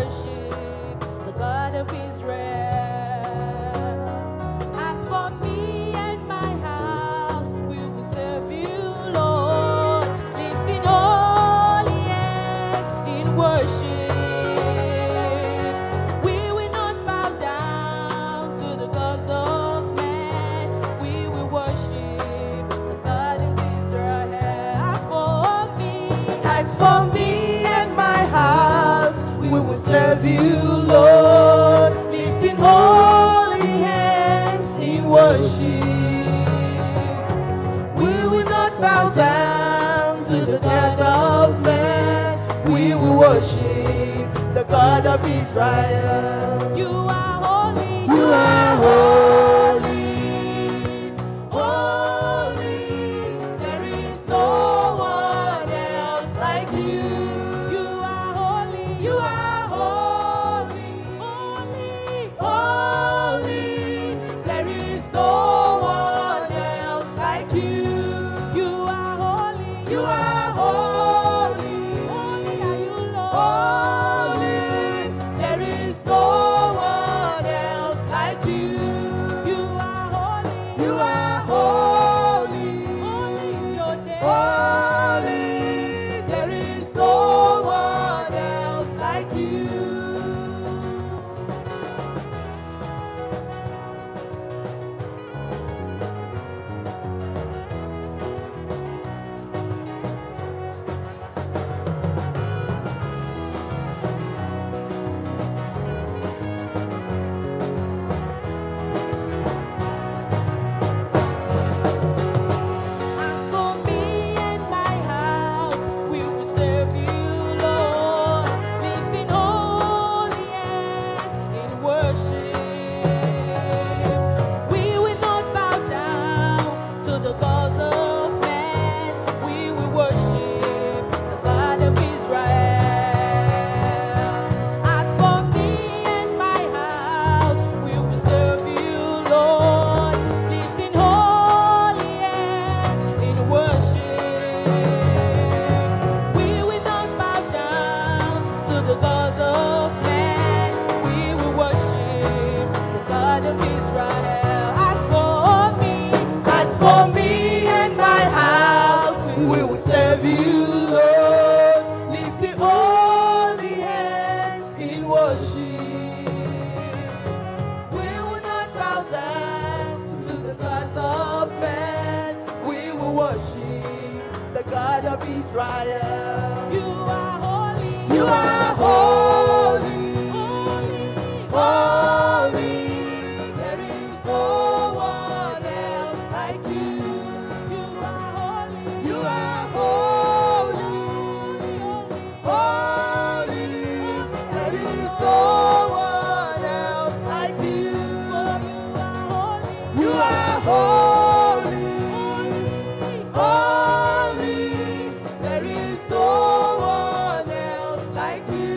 worship the God of Israel. As for me and my house, we will serve you, Lord, lifting holy hands in worship. We will not bow down to the gods of man. We will worship the God of Israel. As for me and my house, we will serve you, Lord, lifting holy hands in worship. We will not bow down to the gods of man. We will worship the God of Israel. You are holy. You are holy, holy. There is no one else like you. You are holy. You are holy, Holy. holy. There is no one else like you. You are holy. You are holy, Holy are you, Lord. holy. There is no one else like you. You are holy. You are holy, Holy is your name. holy. There is no one else like you. As for me and my house, we will serve you, Lord, lifting holy hands in worship. We will not bow down to the gods of man. We will worship the God of Israel. As for me and my house, we will serve you, Lord, lifting holy hands in worship. We will not bow down to the gods of man. We will worship the God of Israel. As for me and my house, we will serve you, Lord, lifting holy hands in worship. We will not bow down to the gods of man. We will worship the God of Israel. You are holy. You are holy, Holy. holy. There is no one else like you. You are holy. You are holy, holy. There is no one else like you. You are holy, holy. There is no one else like you.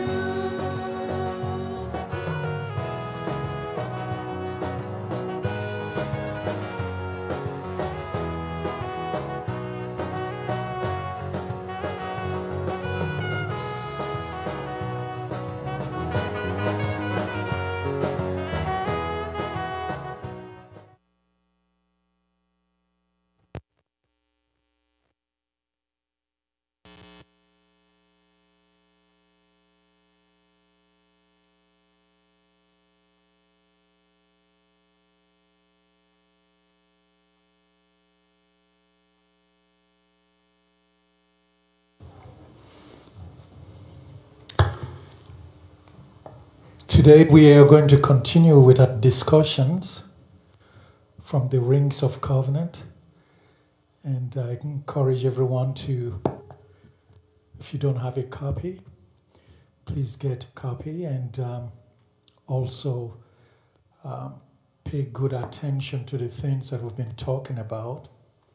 Today we are going to continue with our discussions from the Rings of Covenant, and I encourage everyone to, if you don't have a copy, please get a copy, and also pay good attention to the things that we've been talking about.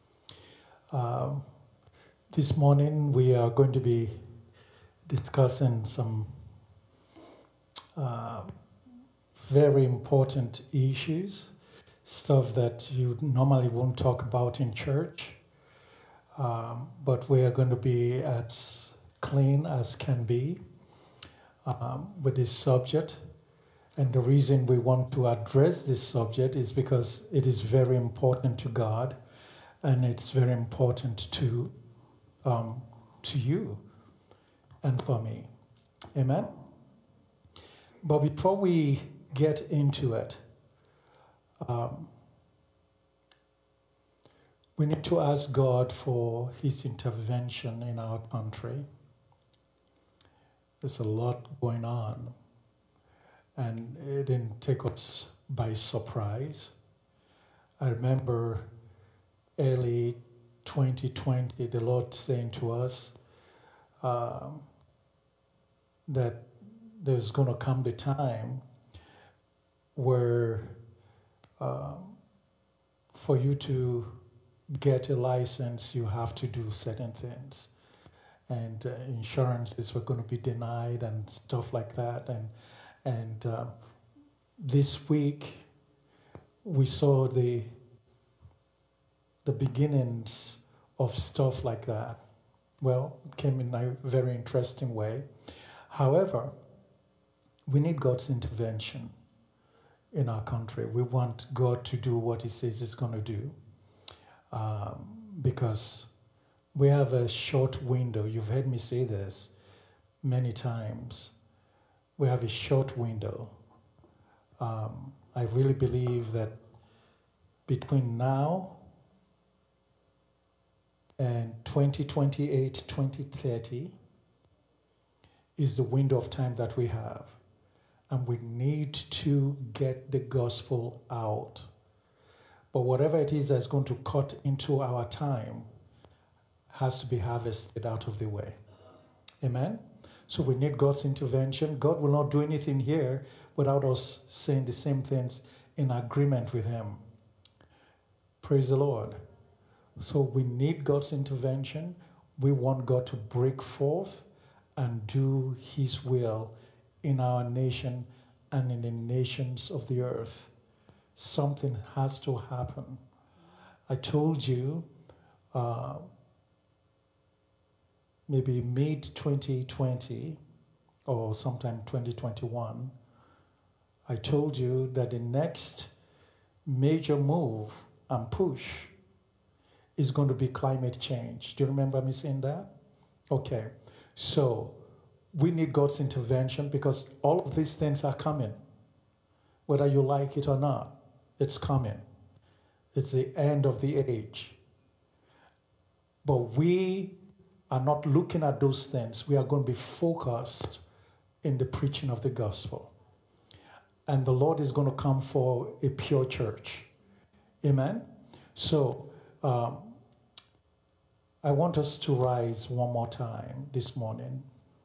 This morning we are going to be discussing some very important issues, stuff that you normally won't talk about in church, but we are going to be as clean as can be. with this subject. And the reason we want to address this subject is because it is very important to God, and it's very important to you and for me. Amen? But before we get into it, we need to ask God for His intervention in our country. There's a lot going on, and it didn't take us by surprise. I remember early 2020, the Lord saying to us that there's going to come the time where for you to get a license, you have to do certain things. And insurances were going to be denied and stuff like that. And this week, we saw the beginnings of stuff like that. Well, it came in a very interesting way. However, we need God's intervention in our country. We want God to do what He says He's going to do, because we have a short window. You've heard me say this many times. We have a short window. I really believe that between now and 2028, 2030 is the window of time that we have. And we need to get the gospel out. But whatever it is that's going to cut into our time has to be harvested out of the way. Amen? So we need God's intervention. God will not do anything here without us saying the same things in agreement with Him. Praise the Lord. So we need God's intervention. We want God to break forth and do His will in our nation and in the nations of the earth. Something has to happen. I told you maybe mid-2020 or sometime 2021, I told you that the next major move and push is going to be climate change. Do you remember me saying that? Okay. So we need God's intervention because all of these things are coming. Whether you like it or not, it's coming. It's the end of the age. But we are not looking at those things. We are going to be focused in the preaching of the gospel. And the Lord is going to come for a pure church. Amen? So, I want us to rise one more time this morning.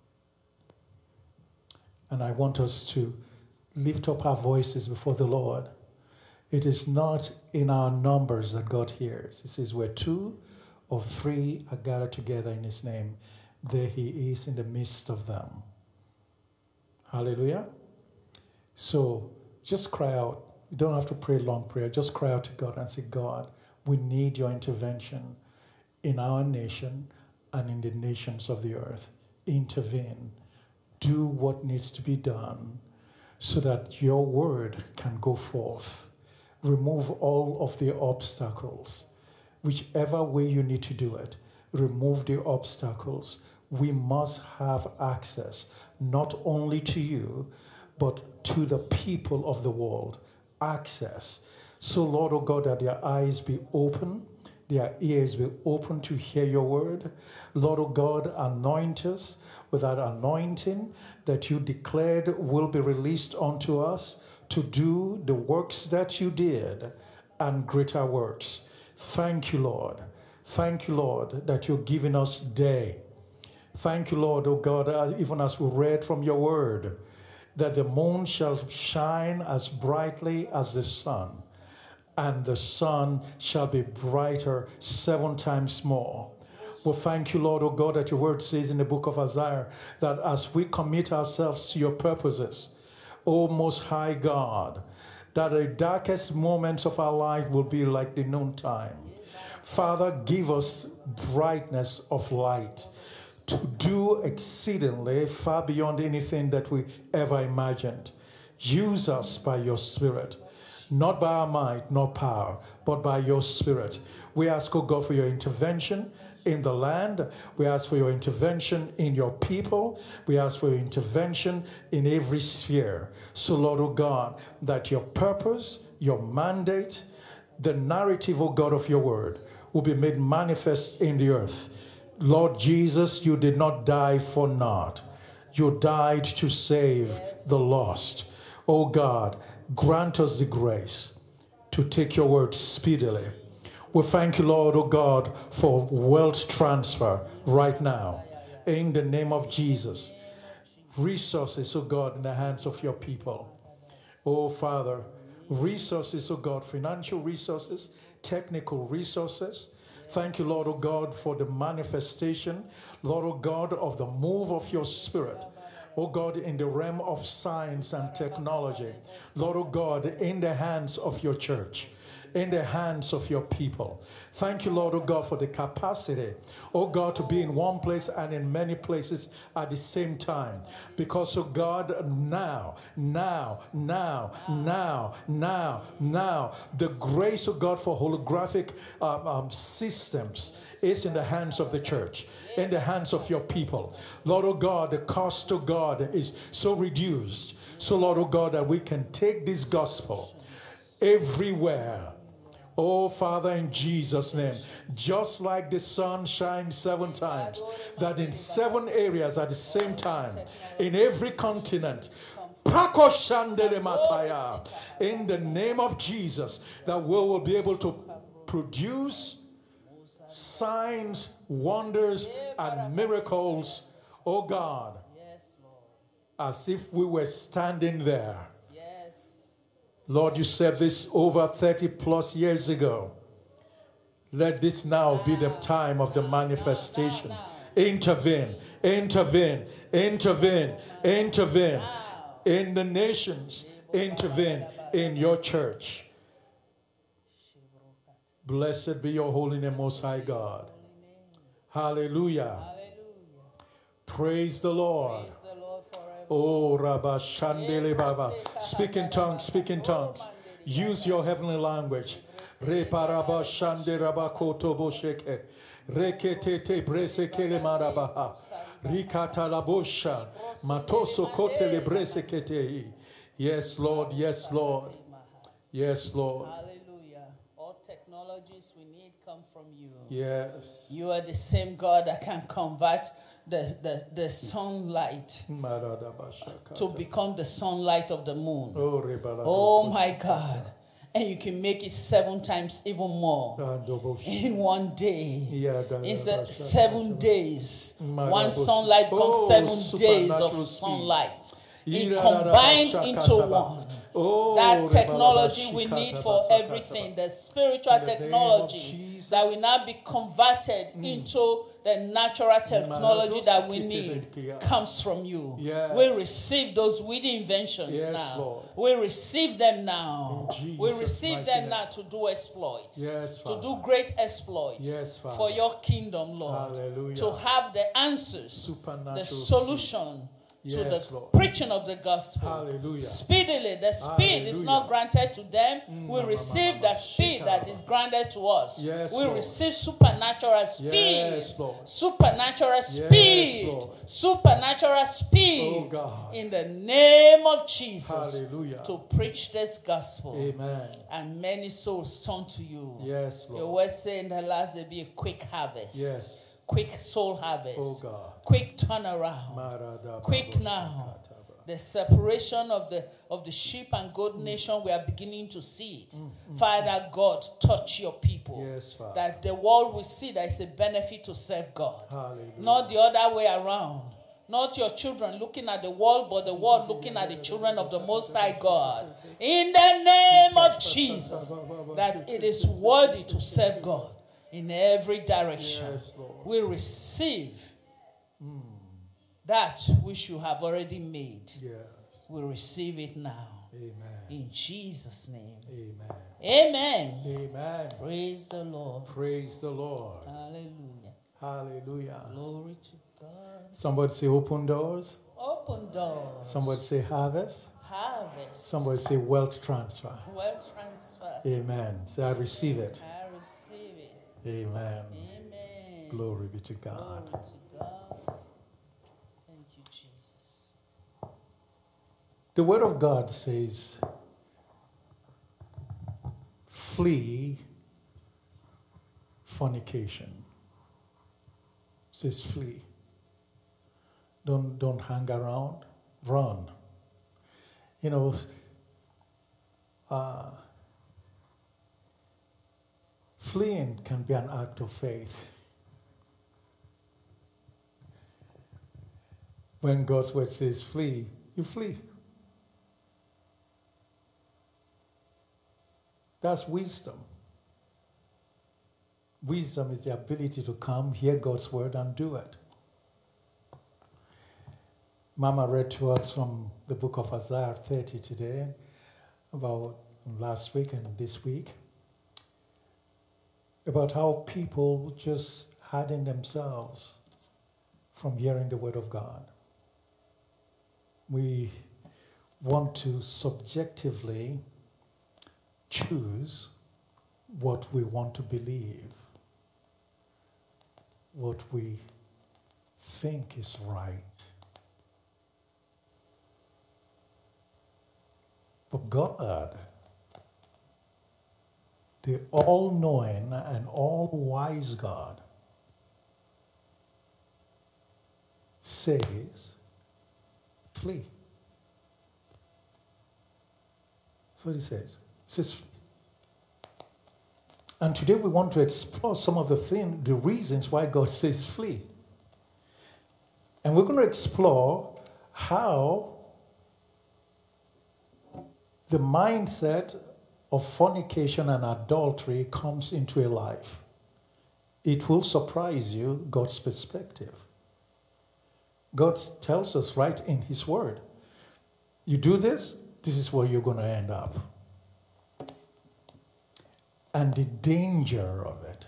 And I want us to lift up our voices before the Lord. It is not in our numbers that God hears. He says, where 2 or 3 are gathered together in His name, there He is in the midst of them. Hallelujah. So just cry out. You don't have to pray a long prayer. Just cry out to God and say, God, we need your intervention in our nation and in the nations of the earth. Intervene. Do what needs to be done so that your word can go forth. Remove all of the obstacles. Whichever way you need to do it, remove the obstacles. We must have access not only to you, but to the people of the world. Access. So, Lord, oh God, that their eyes be open, their ears be open to hear your word. Lord, oh God, anoint us with that anointing that you declared will be released unto us to do the works that you did and greater works. Thank you, Lord. Thank you, Lord, that you're giving us day. Thank you, Lord, oh God, even as we read from your word, that the moon shall shine as brightly as the sun, and the sun shall be brighter 7 times more. Well, thank you, Lord, oh God, that your word says in the book of Isaiah that as we commit ourselves to your purposes, O Most High God, that the darkest moments of our life will be like the noontime. Father, give us brightness of light to do exceedingly far beyond anything that we ever imagined. Use us by your Spirit, not by our might nor power, but by your Spirit. We ask, oh God, for your intervention in the land. We ask for your intervention in your people. We ask for your intervention in every sphere. So, Lord, oh God, that your purpose, your mandate, the narrative, oh God, of your word will be made manifest in the earth. Lord Jesus, you did not die for naught. You died to save the lost. Oh God, grant us the grace to take your word speedily. We thank you, Lord, oh God, for wealth transfer right now. In the name of Jesus. Resources, oh God, in the hands of your people. Oh Father, resources, oh God, financial resources, technical resources. Thank you, Lord, oh God, for the manifestation, Lord, oh God, of the move of your Spirit. Oh God, in the realm of science and technology. Lord, oh God, in the hands of your church, in the hands of your people. Thank you, Lord, oh God, for the capacity, oh God, to be in one place and in many places at the same time. Because, oh God, now, the grace of God for holographic systems is in the hands of the church, in the hands of your people. Lord, oh God, the cost to God is so reduced. So, Lord, oh God, that we can take this gospel everywhere. Oh, Father, in Jesus' name, just like the sun shines 7 times, that in 7 areas at the same time, in every continent, in the name of Jesus, that we will be able to produce signs, wonders, and miracles, oh God, as if we were standing there. Lord, you said this over 30 plus years ago. Let this now be the time of the manifestation. Intervene, intervene, intervene, intervene in the nations, intervene in your church. Blessed be your holy name, Most High God. Hallelujah. Praise the Lord. Oh, Rabba Shandele Baba. Speak in tongues, speak in tongues. Use your heavenly language. Re Paraba Shande Rabba Koto Bosheke. Rekete Brese Kele Marabaha. Rikata Labosha. Matoso Kote Lebrese Kete. Yes, Lord, yes, Lord. Yes, Lord. Hallelujah. All technologies we need come from you. Yes. You are the same God that can convert the sunlight to become the sunlight of the moon. Oh my God. And you can make it 7 times even more in one day. In 7 days. One sunlight becomes 7 days of sunlight. It combined into one. That technology we need for everything, the spiritual technology that will now be converted into the natural technology that we need comes from you. We receive those witty inventions now. Lord. We receive them now. We receive them now to do exploits, to do great exploits for your kingdom, Lord. Hallelujah. To have the answers, the solution to the Lord. preaching of the gospel. Hallelujah. Speedily, the speed is not granted to them. We receive the speed that is granted to us. We receive supernatural speed. Supernatural speed. Supernatural speed. Oh God. In the name of Jesus. Hallelujah. To preach this gospel. Amen. And many souls turn to you. Yes, Lord. Your word saying the last there be a quick harvest. Yes. Quick soul harvest. Oh God. Quick turnaround. Quick now. The separation of the sheep and goat nation, we are beginning to see it. Father God, touch your people. Yes, Father. That the world will see that it's a benefit to serve God. Hallelujah. Not the other way around. Not your children looking at the world, but the world looking at the children of the Most High God. In the name of Jesus, that it is worthy to serve God in every direction. Yes, Lord. We receive that which you have already made. Yes. We receive it now. Amen. In Jesus' name. Amen. Amen. Amen. Praise the Lord. Praise the Lord. Hallelujah. Hallelujah. Glory to God. Somebody say open doors. Open doors. Somebody say harvest. Harvest. Somebody say wealth transfer. Wealth transfer. Amen. Say I receive it. I receive it. Amen. Amen. Glory be to God. Glory to God. Thank you, Jesus. The word of God says, flee fornication. It says flee. Don't hang around. Run. You know, fleeing can be an act of faith. When God's word says flee, you flee. That's wisdom. Wisdom is the ability to come, hear God's word, and do it. Mama read to us from the book of Isaiah 30 today, about last week and this week, about how people just harden themselves from hearing the word of God. We want to subjectively choose what we want to believe, what we think is right. But God, the all-knowing and all-wise God, says, flee. That's what he says. He says, and today we want to explore some of the reasons why God says flee. And we're going to explore how the mindset of fornication and adultery comes into a life. It will surprise you, God's perspective. God tells us right in His Word, you do this, this is where you're going to end up. And the danger of it.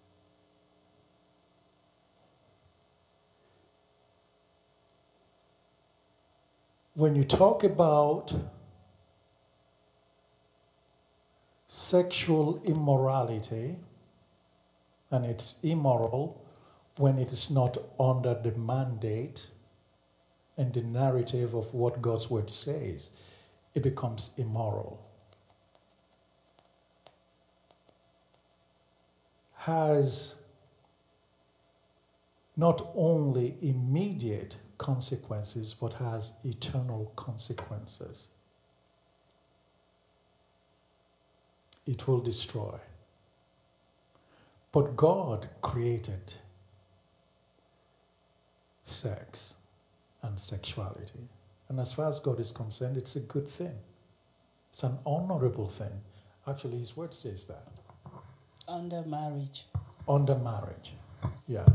When you talk about sexual immorality, and it's immoral when it is not under the mandate and the narrative of what God's word says, it becomes immoral. Has not only immediate consequences, but has eternal consequences. It will destroy. But God created sex and sexuality. And as far as God is concerned, it's a good thing. It's an honorable thing. Actually, His word says that. Under marriage. Under marriage. Yeah.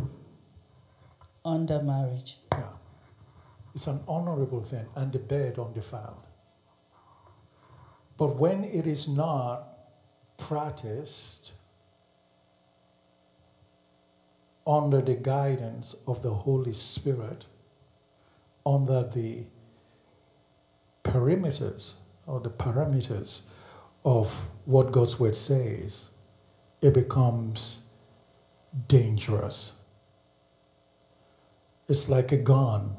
Under marriage. Yeah. It's an honorable thing, and the bed undefiled. But when it is not practiced under the guidance of the Holy Spirit, under the perimeters or the parameters of what God's word says, it becomes dangerous. It's like a gun.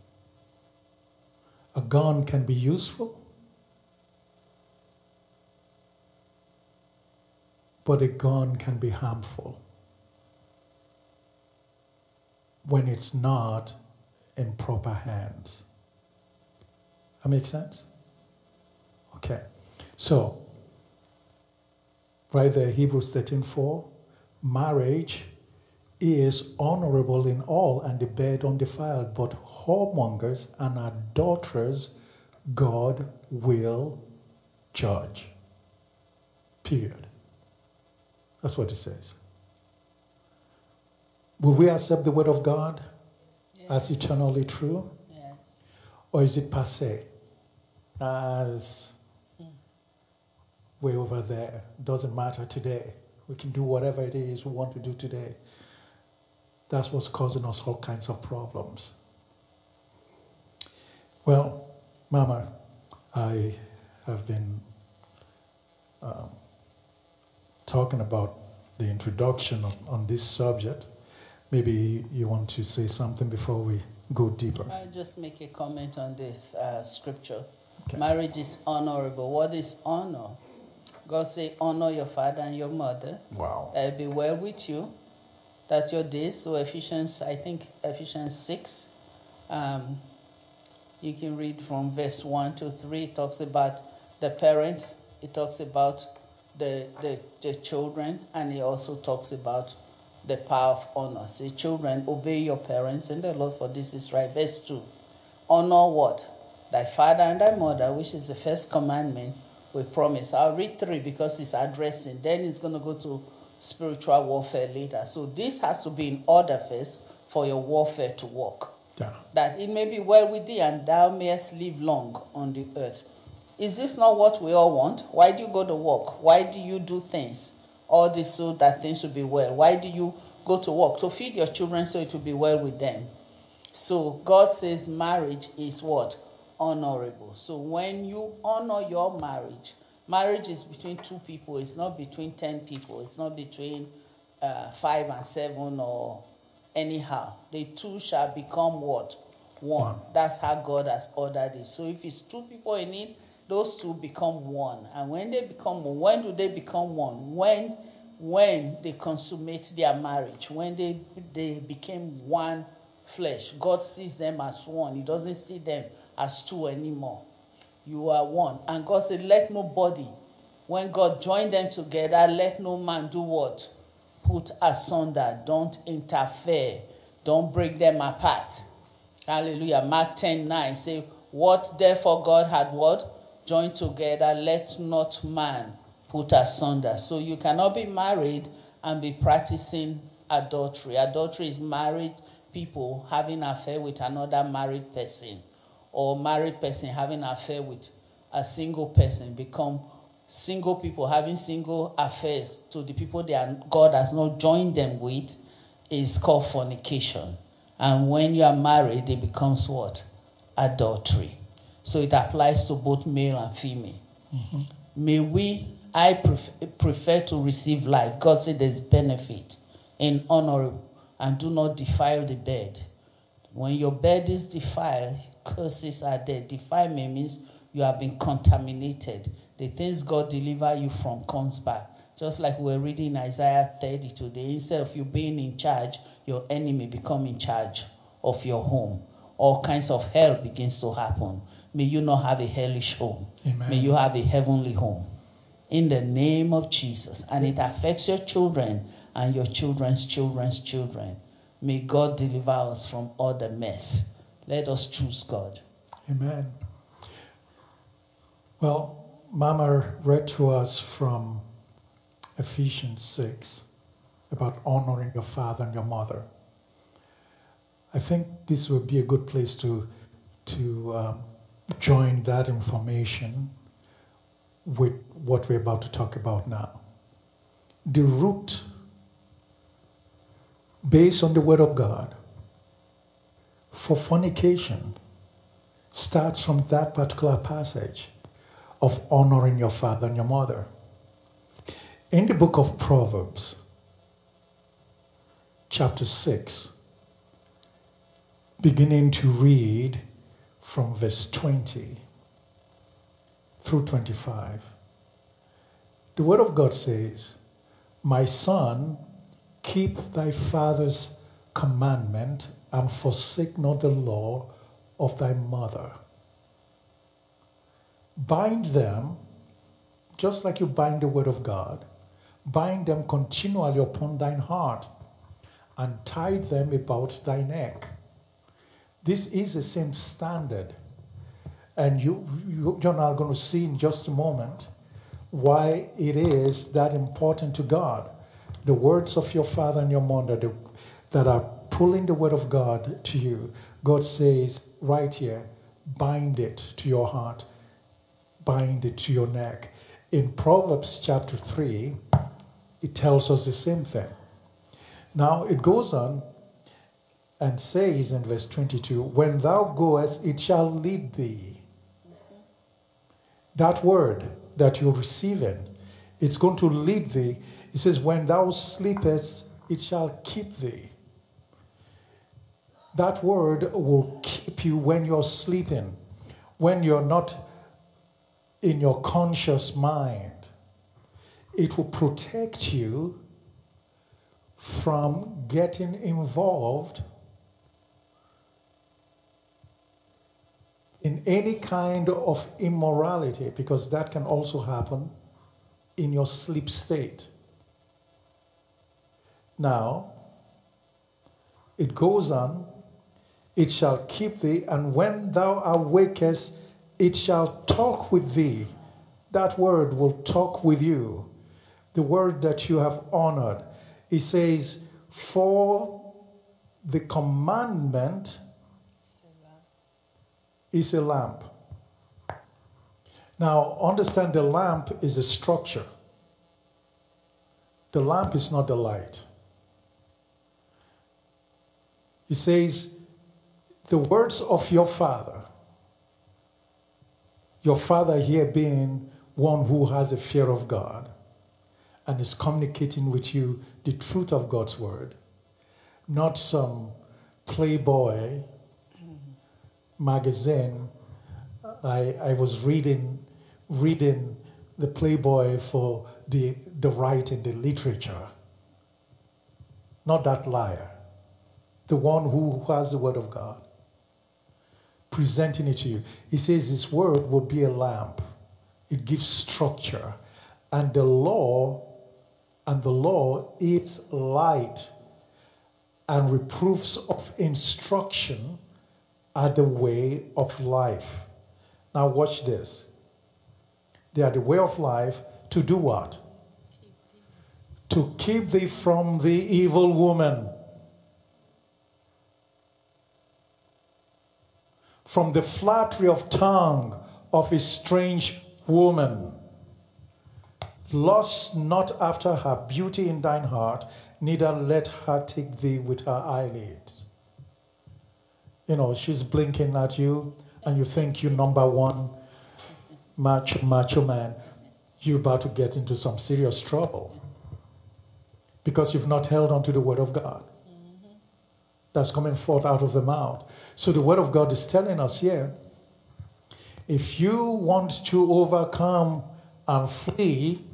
A gun can be useful, but a gun can be harmful when it's not in proper hands. That makes sense? Okay. So, right there, Hebrews 13:4, marriage is honorable in all and the bed undefiled, but whoremongers and adulterers God will judge. Period. That's what it says. Will we accept the word of God as eternally true? Yes. Or is it passé? As way over there. Doesn't matter today. We can do whatever it is we want to do today. That's what's causing us all kinds of problems. Well, Mama, I have been talking about the introduction on this subject. Maybe you want to say something before we go deeper. I'll just make a comment on this scripture. Okay. Marriage is honorable. What is honor? God say, honor your father and your mother. Wow. That it be well with you, that your days. So Ephesians 6. You can read from verse 1 to 3. It talks about the parents. It talks about the children. And it also talks about the power of honor. Say, children, obey your parents in the Lord, for this is right. Verse 2. Honor what? Thy father and thy mother, which is the first commandment with promise. I'll read 3 because it's addressing. Then it's going to go to spiritual warfare later. So this has to be in order first for your warfare to work. Yeah. That it may be well with thee and thou mayest live long on the earth. Is this not what we all want? Why do you go to work? Why do you do things? All this so that things will be well. Why do you go to work? To feed your children so it will be well with them. So God says marriage is what? Honorable. So when you honor your marriage, marriage is between 2 people. It's not between 10 people. It's not between 5 and 7 or anyhow. The 2 shall become what? One. That's how God has ordered it. So if it's 2 people in it, those 2 become one. And when they become one, when do they become one? When they consummate their marriage, when they became one flesh. God sees them as one. He doesn't see them as 2 anymore. You are one. And God said, let nobody, when God joined them together, let no man do what? Put asunder. Don't interfere. Don't break them apart. Hallelujah. Mark 10:9 say, what therefore God had what? Joined together, let not man put asunder. So you cannot be married and be practicing adultery. Adultery is married people having an affair with another married person, or married person having an affair with a single person. Become single people having single affairs to the people God has not joined them with is called fornication. And when you are married, it becomes what? Adultery. So it applies to both male and female. Mm-hmm. I prefer to receive life. God said there's benefit in honor, and do not defile the bed. When your bed is defiled, curses are there. Defilement means you have been contaminated. The things God deliver you from comes back. Just like we're reading in Isaiah 30 today. Instead of you being in charge, your enemy become in charge of your home. All kinds of hell begins to happen. May you not have a hellish home. Amen. May you have a heavenly home. In the name of Jesus. And it affects your children and your children's children's children. May God deliver us from all the mess. Let us choose God. Amen. Well, Mama read to us from Ephesians 6 about honoring your father and your mother. I think this would be a good place to join that information with what we're about to talk about now. The root, based on the Word of God, for fornication starts from that particular passage of honoring your father and your mother. In the book of Proverbs, chapter 6, beginning to read from verse 20 through 25, the Word of God says, my son, keep thy father's commandment and forsake not the law of thy mother. Bind them, just like you bind the Word of God, bind them continually upon thine heart and tie them about thy neck. This is the same standard. And you're now going to see in just a moment why it is that important to God. The words of your father and your mother that are pulling the Word of God to you, God says right here, bind it to your heart, bind it to your neck. In Proverbs chapter 3, it tells us the same thing. Now it goes on, and says in verse 22, when thou goest, it shall lead thee. That word that you're receiving, it's going to lead thee. It says, when thou sleepest, it shall keep thee. That word will keep you when you're sleeping, when you're not in your conscious mind. It will protect you from getting involved in any kind of immorality, because that can also happen in your sleep state. Now, it goes on, it shall keep thee, and when thou awakest, it shall talk with thee. That word will talk with you. The word that you have honored. It says, for the commandment is a lamp. Now, understand the lamp is a structure. The lamp is not the light. It says, the words of your father here being one who has a fear of God and is communicating with you the truth of God's word, not some Playboy magazine. I was reading the Playboy for the writing, the literature. Not that liar. The one who has the word of God, presenting it to you. He says his word will be a lamp. It gives structure. And the law is light, and reproofs of instruction are the way of life. Now watch this. They are the way of life to do what? To keep thee from the evil woman. From the flattery of tongue of a strange woman. Lust not after her beauty in thine heart, neither let her take thee with her eyelids. You know, she's blinking at you, and you think you're number one macho man. You're about to get into some serious trouble because you've not held on to the word of God that's coming forth out of the mouth. So the word of God is telling us here, if you want to overcome and flee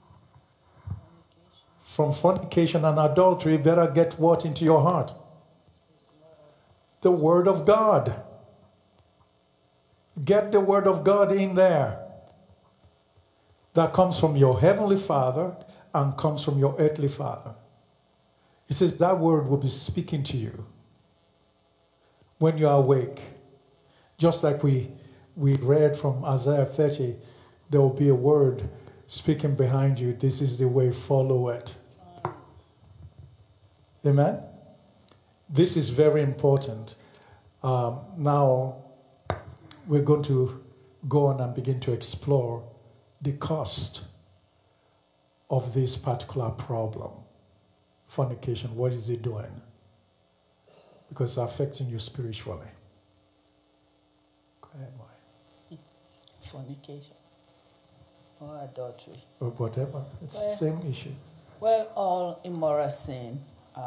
from fornication and adultery, you better get what into your heart? The word of God. Get the word of God in there. That comes from your heavenly Father and comes from your earthly father. He says that word will be speaking to you when you are awake. Just like we read from Isaiah 30, there will be a word speaking behind you. This is the way, follow it. Amen? This is very important. Now, we're going to go on and begin to explore the cost of this particular problem. Fornication, what is it doing? Because it's affecting you spiritually. Go ahead, Mike. Fornication or adultery. Or whatever. It's the same issue. Well, all immoral sin,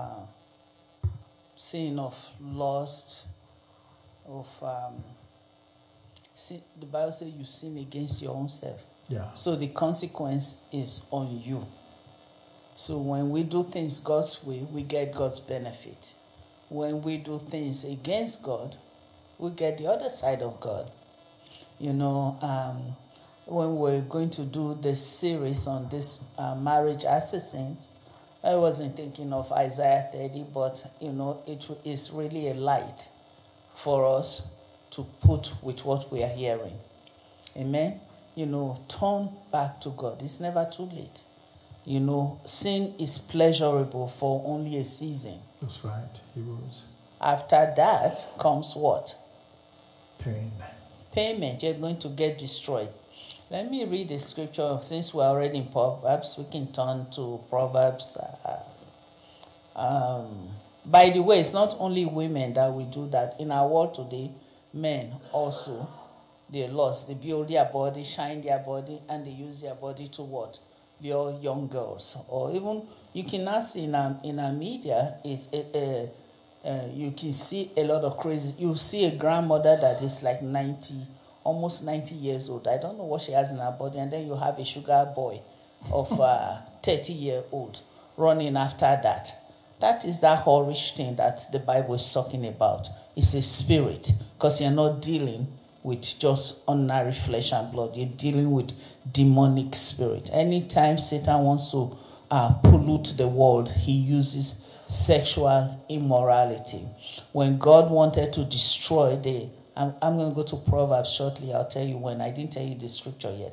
sin of lust, of sin, the Bible says you sin against your own self. Yeah. So the consequence is on you. So when we do things God's way, we get God's benefit. When we do things against God, we get the other side of God. You know, when we're going to do this series on this marriage assassins, I wasn't thinking of Isaiah 30, but, you know, it is really a light for us to put with what we are hearing. Amen? You know, turn back to God. It's never too late. You know, sin is pleasurable for only a season. That's right. Hebrews. After that comes what? Pain. Payment. You're going to get destroyed. Let me read the scripture. Since we're already in Proverbs, we can turn to Proverbs By the way, it's not only women that will do that. In our world today, men also, they lost. They build their body, shine their body, and they use their body to what? Lure young girls. Or even, you can now see in our media, you can see a lot of crazy. You see a grandmother that is like 90, almost 90 years old. I don't know what she has in her body. And then you have a sugar boy of 30-year-old running after that. That is that whorish thing that the Bible is talking about. It's a spirit, because you're not dealing with just ordinary flesh and blood. You're dealing with demonic spirit. Anytime Satan wants to pollute the world, he uses sexual immorality. When God wanted to destroy I'm going to go to Proverbs shortly. I'll tell you when. I didn't tell you the scripture yet.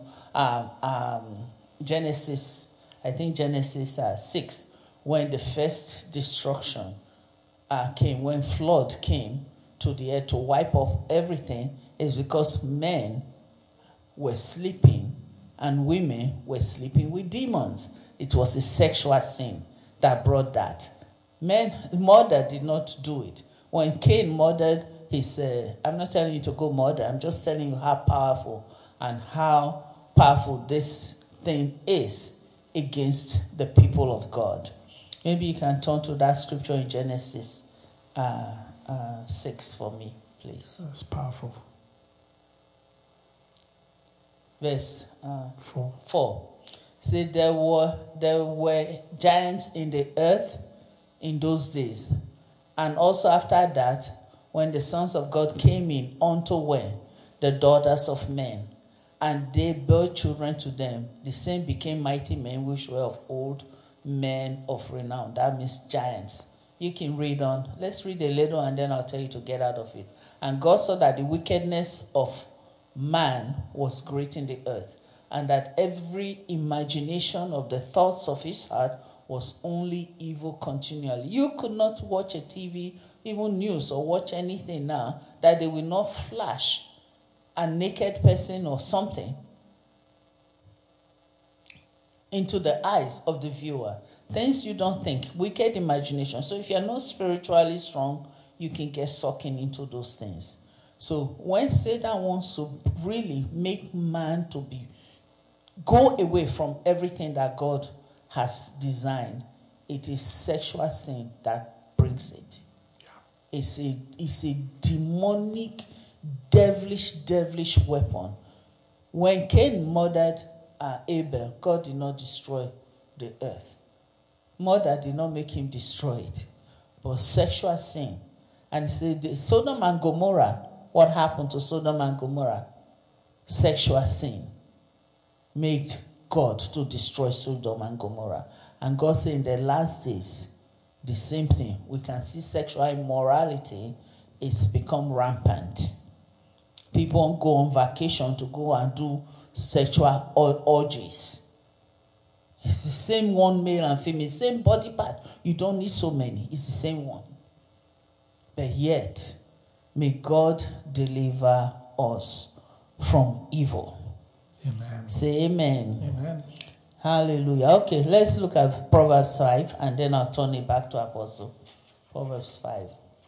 Genesis 6, when the first destruction came, when flood came to the earth to wipe off everything, is because men were sleeping and women were sleeping with demons. It was a sexual sin that brought that. Murder did not do it. When Cain murdered his, I'm not telling you to go murder, I'm just telling you how powerful this thing is against the people of God. Maybe you can turn to that scripture in Genesis 6 for me, please. That's powerful. Verse 4. See, there were giants in the earth in those days. And also after that, when the sons of God came in unto where? The daughters of men. And they bare children to them. The same became mighty men which were of old, men of renown. That means giants. You can read on. Let's read a little and then I'll tell you to get out of it. And God saw that the wickedness of man was great in the earth, and that every imagination of the thoughts of his heart was only evil continually. You could not watch a TV, even news, or watch anything now that they will not flash a naked person or something into the eyes of the viewer. Things you don't think, wicked imagination. So if you're not spiritually strong, you can get sucking into those things. So when Satan wants to really make man to go away from everything that God has designed, it is sexual sin that brings it. Yeah. It's a demonic, devilish weapon. When Cain murdered Abel, God did not destroy the earth. Murder did not make him destroy it, but sexual sin. And the Sodom and Gomorrah, what happened to Sodom and Gomorrah? Sexual sin made God to destroy Sodom and Gomorrah. And God said in the last days, the same thing. We can see sexual immorality is become rampant. People go on vacation to go and do sexual orgies. It's the same one, male and female, same body part. You don't need so many. It's the same one. But yet, may God deliver us from evil. Amen. Say amen. Amen. Hallelujah. Okay, let's look at Proverbs 5, and then I'll turn it back to Apostle. Proverbs 5.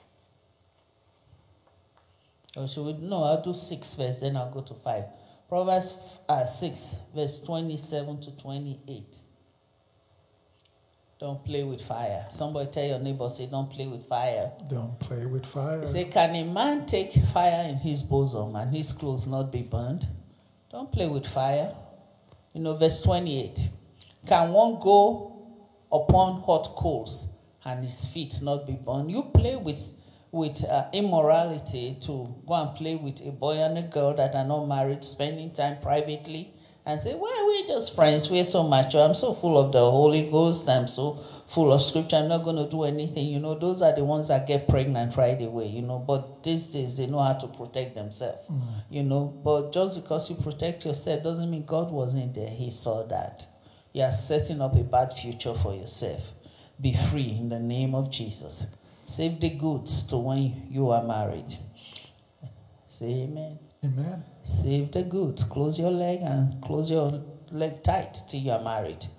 Or should we? No, I'll do 6 verse, then I'll go to 5. Proverbs 6, verse 27 to 28. Don't play with fire. Somebody tell your neighbor, say, don't play with fire. Don't play with fire. He say, can a man take fire in his bosom and his clothes not be burned? Don't play with fire. Verse 28. Can one go upon hot coals and his feet not be burned? You play with immorality to go and play with a boy and a girl that are not married, spending time privately, and say, well, we're just friends, we're so mature, I'm so full of the Holy Ghost, I'm so full of scripture, I'm not going to do anything. Those are the ones that get pregnant right away, but these days they know how to protect themselves, but just because you protect yourself doesn't mean God wasn't there. He saw that. You are setting up a bad future for yourself. Be free in the name of Jesus. Save the goods to when you are married. Say amen. Amen. Save the goods. Close your leg and close your leg tight till you are married.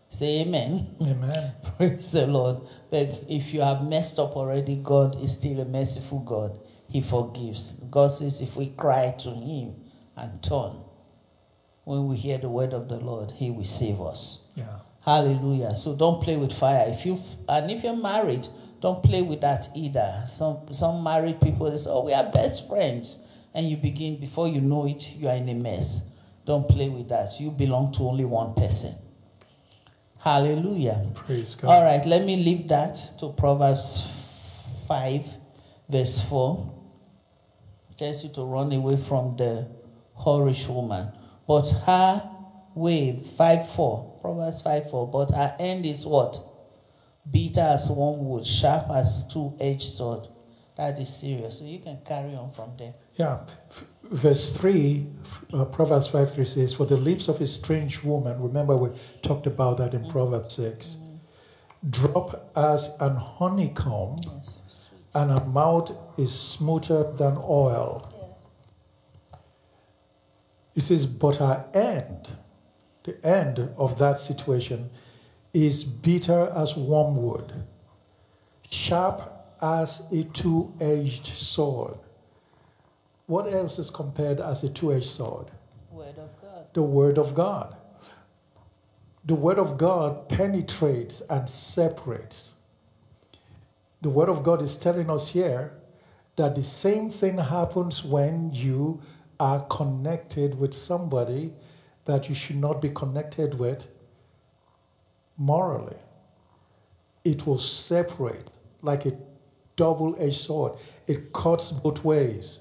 Say amen. Amen. Praise the Lord. But if you have messed up already, God is still a merciful God. He forgives. God says if we cry to him and turn, when we hear the word of the Lord, he will save us. Yeah. Hallelujah. So don't play with fire. If you're married, don't play with that either. Some married people, they say, oh, we are best friends. And you begin, before you know it, you are in a mess. Don't play with that. You belong to only one person. Hallelujah. Praise God. All right, let me leave that to Proverbs 5, verse 4. Tells you to run away from the whorish woman. But her way, 5:4, Proverbs 5:4, but her end is what? Bitter as wormwood, sharp as two-edged sword. That is serious. So you can carry on from there. Yeah. Verse 3, Proverbs 5:3 says, for the lips of a strange woman, remember we talked about that in Proverbs 6, drop as an honeycomb, Yes, sweet. and her mouth is smoother than oil. Yes. It says, but her end, the end of that situation, is bitter as wormwood, sharp as a two-edged sword. What else is compared as a two-edged sword? Word of God. The Word of God. The Word of God penetrates and separates. The Word of God is telling us here that the same thing happens when you are connected with somebody that you should not be connected with morally. It will separate like a double-edged sword. It cuts both ways.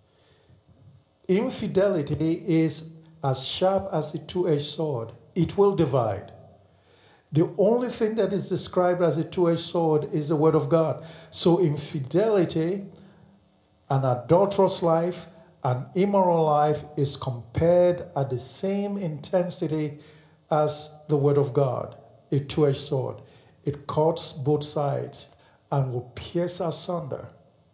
Infidelity is as sharp as a two-edged sword. It will divide. The only thing that is described as a two-edged sword is the Word of God. So infidelity, an adulterous life, an immoral life is compared at the same intensity as the Word of God, a two-edged sword. It cuts both sides and will pierce asunder.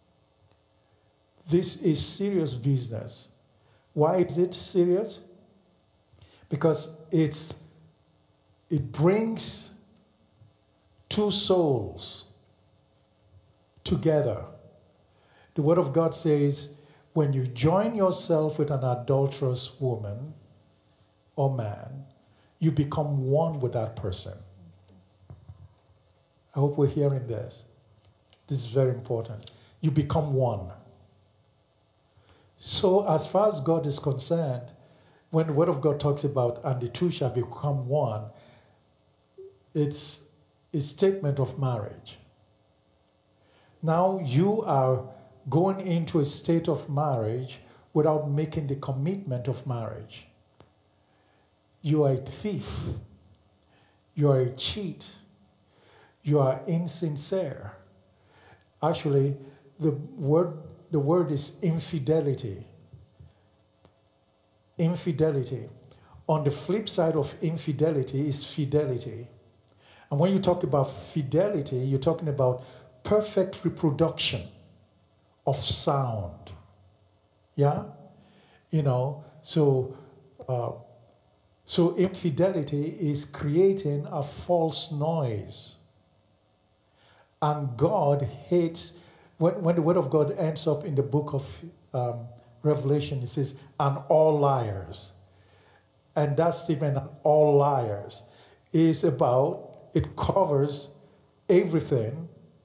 This is serious business. Why is it serious? Because it brings two souls together. The Word of God says, when you join yourself with an adulterous woman or man, you become one with that person. I hope we're hearing this. This is very important. You become one. So as far as God is concerned, when the Word of God talks about, and the two shall become one, it's a statement of marriage. Now you are going into a state of marriage without making the commitment of marriage. You are a thief. You are a cheat. You are insincere. Actually, the word is infidelity. Infidelity. On the flip side of infidelity is fidelity. And when you talk about fidelity, you're talking about perfect reproduction of sound. Yeah? You know, so infidelity is creating a false noise. And God hates, when the Word of God ends up in the book of Revelation, it says, and all liars. And that statement, and all liars, is about, it covers everything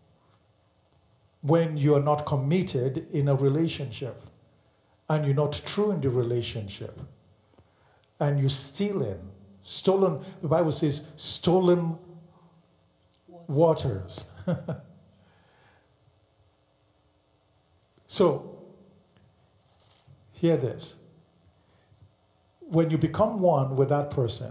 when you are not committed in a relationship and you're not true in the relationship and you're stolen, the Bible says, stolen waters. So, hear this. When you become one with that person,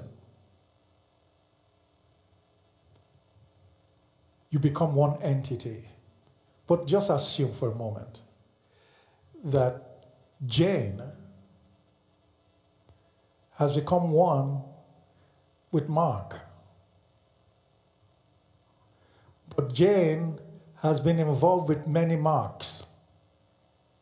you become one entity. But just assume for a moment that Jane has become one with Mark. But Jane has been involved with many Marks.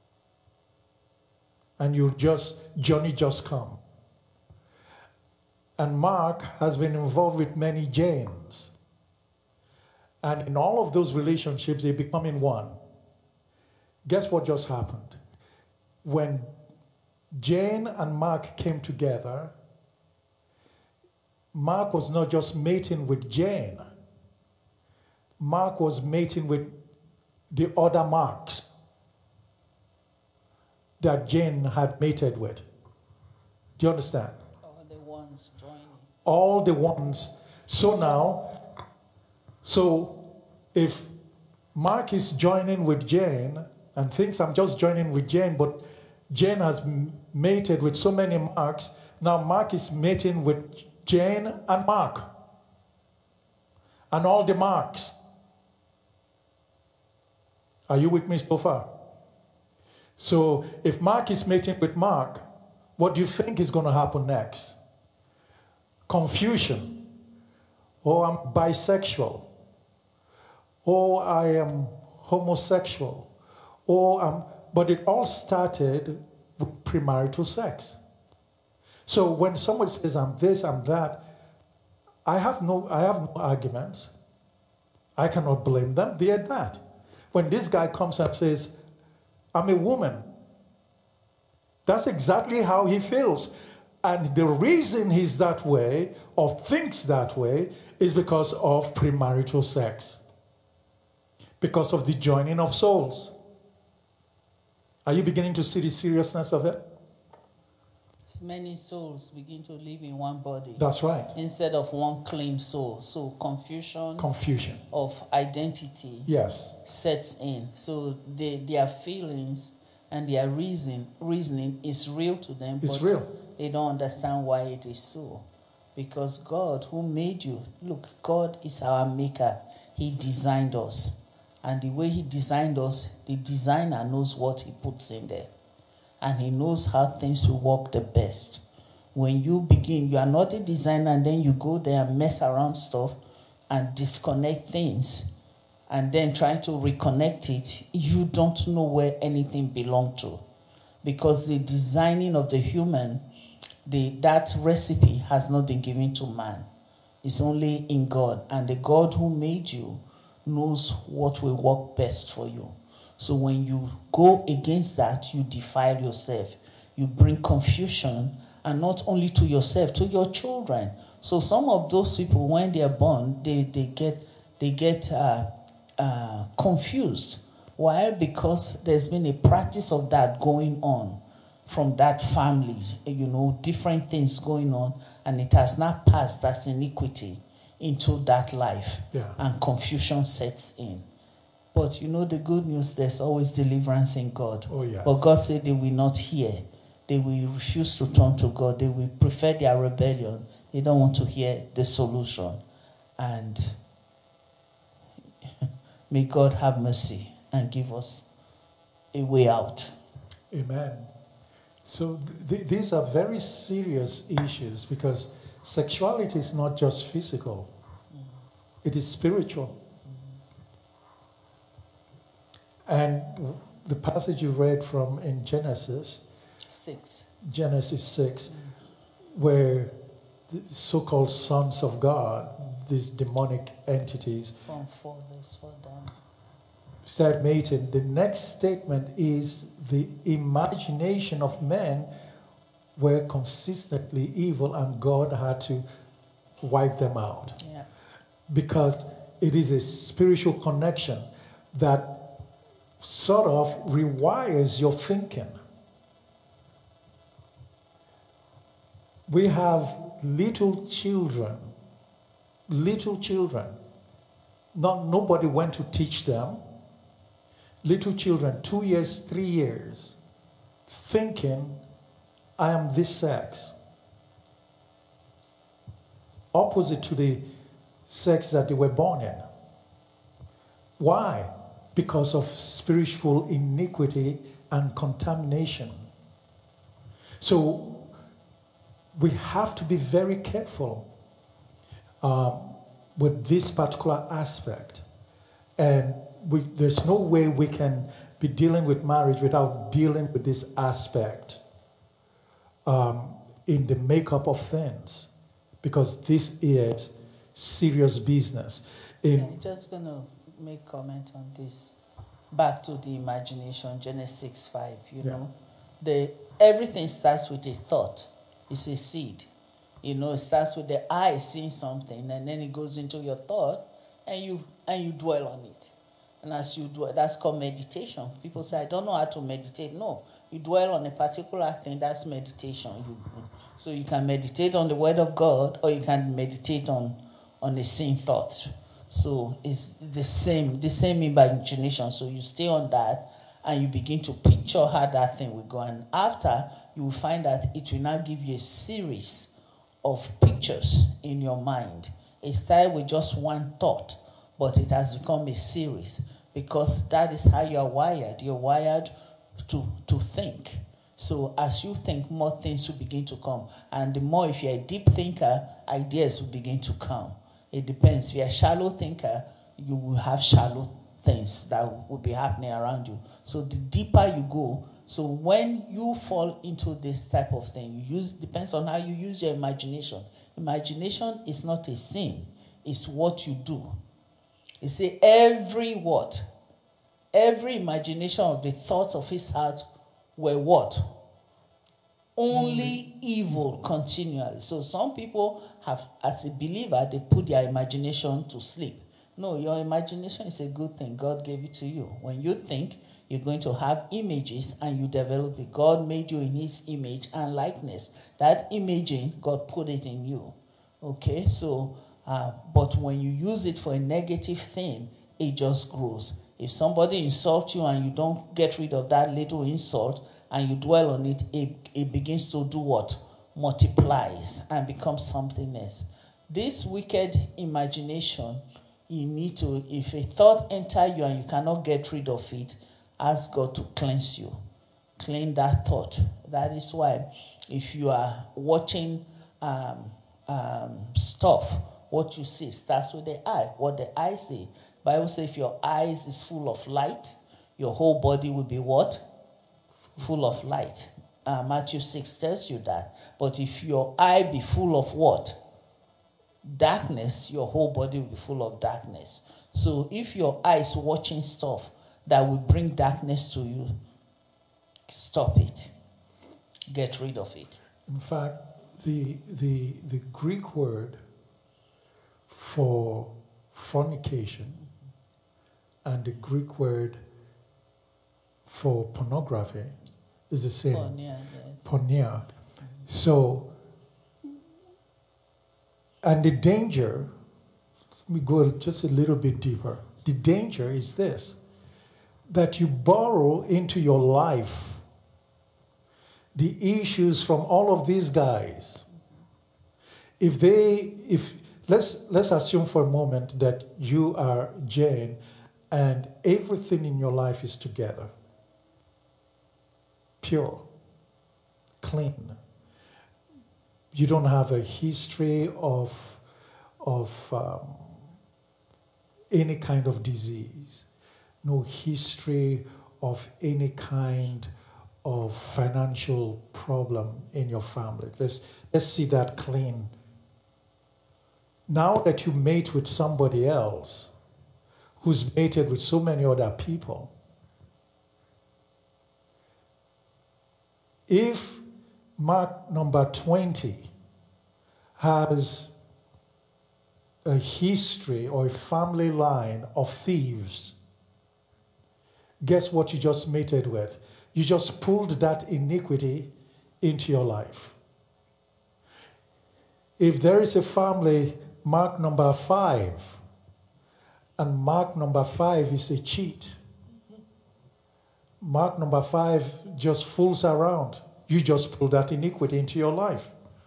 And Johnny just come. And Mark has been involved with many Janes. And in all of those relationships, they become in one. Guess what just happened? When Jane and Mark came together, Mark was not just mating with Jane. Mark was mating with the other Marks that Jane had mated with. Do you understand? All the ones joining. All the ones. So if Mark is joining with Jane and thinks I'm just joining with Jane, but Jane has mated with so many Marks, now Mark is mating with Jane and Mark and all the Marks. Are you with me so far? So if Mark is mating with Mark, what do you think is going to happen next? Confusion. Oh, I'm bisexual. Oh, I am homosexual. But it all started with premarital sex. So when someone says, I'm this, I'm that, I have no arguments. I cannot blame them. They are that. When this guy comes and says, I'm a woman, that's exactly how he feels. And the reason he's that way or thinks that way is because of premarital sex. Because of the joining of souls. Are you beginning to see the seriousness of it? Many souls begin to live in one body. That's right. Instead of one clean soul. So confusion of identity sets in. So their feelings and their reasoning is real to them. It's but real. They don't understand why it is so. Because God who made you, look, God is our maker. He designed us. And the way he designed us, the designer knows what he puts in there. And he knows how things will work the best. When you begin, you are not a designer, and then you go there and mess around stuff and disconnect things, and then try to reconnect it, you don't know where anything belongs to. Because the designing of the human, that recipe has not been given to man. It's only in God. And the God who made you knows what will work best for you. So when you go against that, you defile yourself. You bring confusion, and not only to yourself, to your children. So some of those people, when they are born, they get confused. Why? Because there's been a practice of that going on from that family. Different things going on, and it has not passed as iniquity into that life, and confusion sets in. But the good news, there's always deliverance in God. Oh, yes. But God said they will not hear. They will refuse to turn to God. They will prefer their rebellion. They don't want to hear the solution. And may God have mercy and give us a way out. Amen. So these are very serious issues, because sexuality is not just physical. It is spiritual. And the passage you read from in Genesis 6, where the so-called sons of God, these demonic entities, from 4 verse 4 down, start mating. The next statement is the imagination of men were consistently evil, and God had to wipe them out. Yeah. Because it is a spiritual connection that sort of rewires your thinking. We have little children. Nobody went to teach them. Little children, 2 years, 3 years, thinking, I am this sex. Opposite to the sex that they were born in. Why? Because of spiritual iniquity and contamination. So we have to be very careful with this particular aspect. And there's no way we can be dealing with marriage without dealing with this aspect in the makeup of things. because this is serious business. I'm just going to make comment on this. Back to the imagination, Genesis 5, you know. Everything starts with a thought. It's a seed. You know, it starts with the eye seeing something, and then it goes into your thought, and you dwell on it. And as you dwell, that's called meditation. People say, I don't know how to meditate. No, you dwell on a particular thing, that's meditation. So you can meditate on the word of God, or you can meditate on the same thought. So it's the same imagination. So you stay on that and you begin to picture how that thing will go. And after, you will find that it will now give you a series of pictures in your mind. It started with just one thought, but it has become a series because that is how you are wired. You're wired to think. So as you think, more things will begin to come. And the more, if you're a deep thinker, ideas will begin to come. It depends. If you're a shallow thinker, you will have shallow things that will be happening around you. So the deeper you go, so when you fall into this type of thing, depends on how you use your imagination. Imagination is not a sin. It's what you do. You see, every imagination of the thoughts of his heart were what? Only evil continually. So some people have, as a believer, they put their imagination to sleep. No, your imagination is a good thing. God gave it to you. When you think, you're going to have images and you develop it. God made you in his image and likeness. That imaging, God put it in you. Okay, so, but when you use it for a negative thing, it just grows. If somebody insults you and you don't get rid of that little insult, and you dwell on it, it begins to do what? Multiplies and becomes something else. This wicked imagination, you need to, if a thought enters you and you cannot get rid of it, ask God to cleanse you. Clean that thought. That is why if you are watching stuff, what you see starts with the eye. What the eye see. Bible says if your eyes is full of light, your whole body will be what? Full of light. Matthew 6 tells you that. But if your eye be full of what? Darkness, your whole body will be full of darkness. So if your eye is watching stuff that will bring darkness to you, stop it. Get rid of it. In fact, the Greek word for fornication and the Greek word for pornography is the same. Porneia. So, and the danger, we go just a little bit deeper. The danger is this, that you borrow into your life the issues from all of these guys. Let's assume for a moment that you are Jane and everything in your life is together. Pure, clean. You don't have a history of any kind of disease, no history of any kind of financial problem in your family. Let's see that clean. Now that you mate with somebody else who's mated with so many other people, if mark number 20 has a history or a family line of thieves, guess what you just mated with? You just pulled that iniquity into your life. If there is a family, mark number 5, and mark number 5 is a cheat, mark number 5 just fools around. You just pull that iniquity into your life.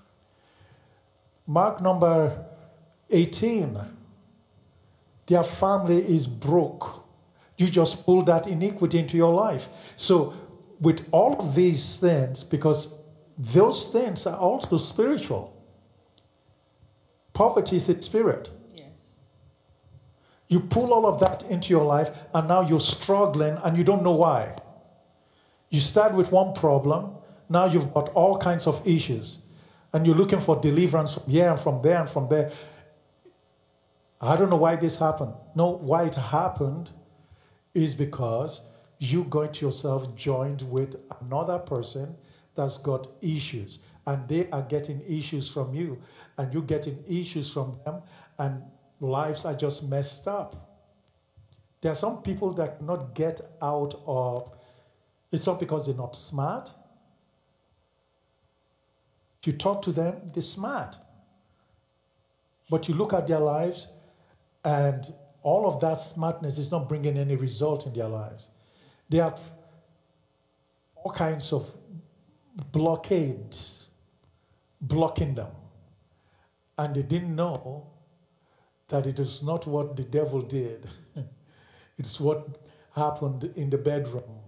Mark number 18, their family is broke. You just pull that iniquity into your life. So with all of these things, because those things are also spiritual. Poverty is a spirit. Yes. You pull all of that into your life, and now you're struggling, and you don't know why. You start with one problem, now you've got all kinds of issues. And you're looking for deliverance from here and from there and from there. I don't know why this happened. No, why it happened is because you got yourself joined with another person that's got issues, and they are getting issues from you, and you're getting issues from them, and lives are just messed up. There are some people that cannot get out of, it's not because they're not smart. If you talk to them, they're smart. But you look at their lives, and all of that smartness is not bringing any result in their lives. They have all kinds of blockades blocking them. And they didn't know that it is not what the devil did. It's what happened in the bedroom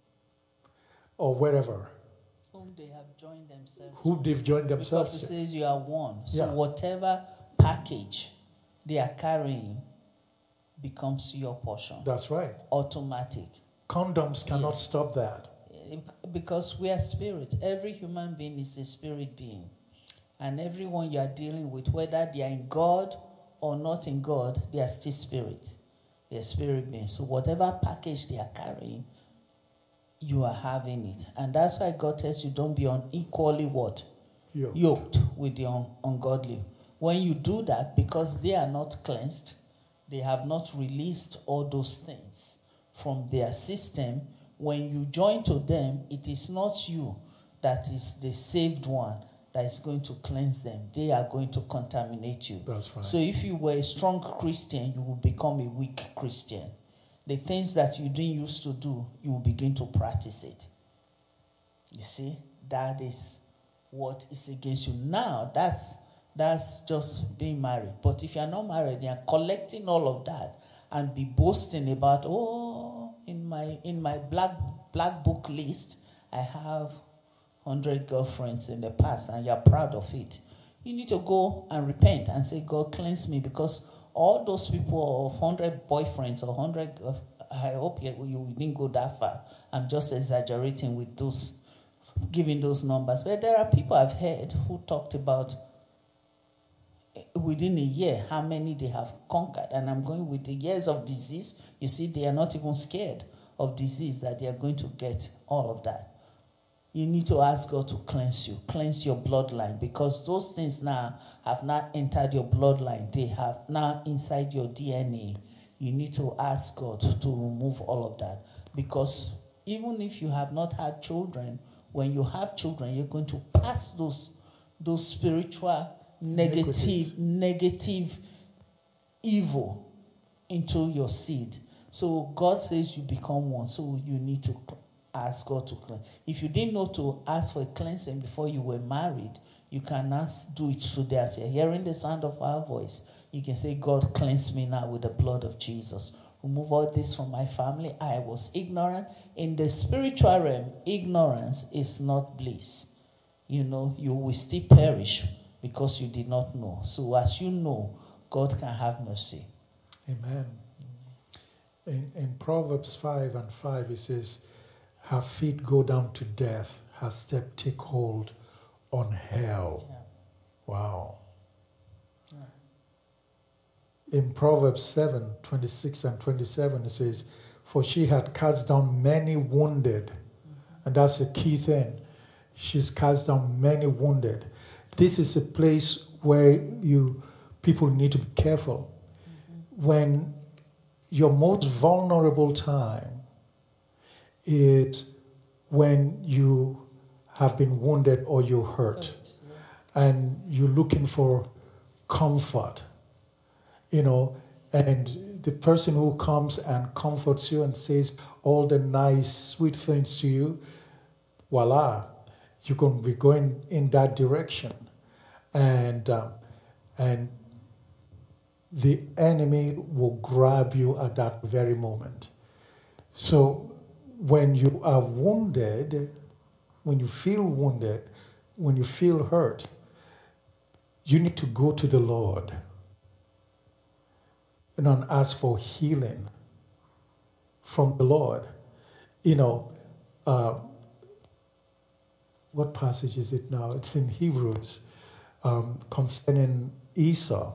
or wherever. Whom they have joined themselves. Who they've joined themselves Because it to. says you are one. So Yeah. whatever package they are carrying becomes your portion. That's right. Automatic. Condoms cannot Yeah. stop that. Because we are spirit. Every human being is a spirit being. And everyone you are dealing with, whether they are in God or not in God, they are still spirit. They are spirit beings. So whatever package they are carrying, you are having it. And that's why God tells you don't be unequally what? Yoked with the ungodly. When you do that, because they are not cleansed, they have not released all those things from their system. When you join to them, it is not you that is the saved one that is going to cleanse them. They are going to contaminate you. That's right. So if you were a strong Christian, you will become a weak Christian. The things that you didn't used to do, you will begin to practice it. You see, that is what is against you. Now, that's just being married. But if you're not married, you're collecting all of that and be boasting about, in my black book list, I have 100 girlfriends in the past, and you're proud of it. You need to go and repent and say, God, cleanse me, because all those people of 100 boyfriends or 100, I hope you didn't go that far. I'm just exaggerating with those, giving those numbers. But there are people I've heard who talked about within a year how many they have conquered. And I'm going with the years of disease. You see, they are not even scared of disease, that they are going to get all of that. You need to ask God to cleanse you, cleanse your bloodline, because those things now have not entered your bloodline. They have now inside your DNA. You need to ask God to remove all of that, because even if you have not had children, when you have children, you're going to pass those spiritual negative evil into your seed. So God says you become one, so you need to ask God to cleanse. If you didn't know to ask for a cleansing before you were married, you can do it today. As you're hearing the sound of our voice, you can say, God, cleanse me now with the blood of Jesus. Remove all this from my family. I was ignorant. In the spiritual realm, ignorance is not bliss. You will still perish because you did not know. So as you know, God can have mercy. Amen. In Proverbs 5:5, it says, her feet go down to death, her step take hold on hell. Yeah. Wow. Yeah. In Proverbs 7:26 and 27, it says, for she had cast down many wounded. And that's a key thing. She's cast down many wounded. This is a place where people need to be careful. When your most vulnerable time is when you have been wounded or you're hurt, and you're looking for comfort, and the person who comes and comforts you and says all the nice, sweet things to you, voila, you can be going in that direction. And the enemy will grab you at that very moment. So when you are wounded, when you feel wounded, when you feel hurt, you need to go to the Lord and ask for healing from the Lord. What passage is it now? It's in Hebrews. concerning Esau.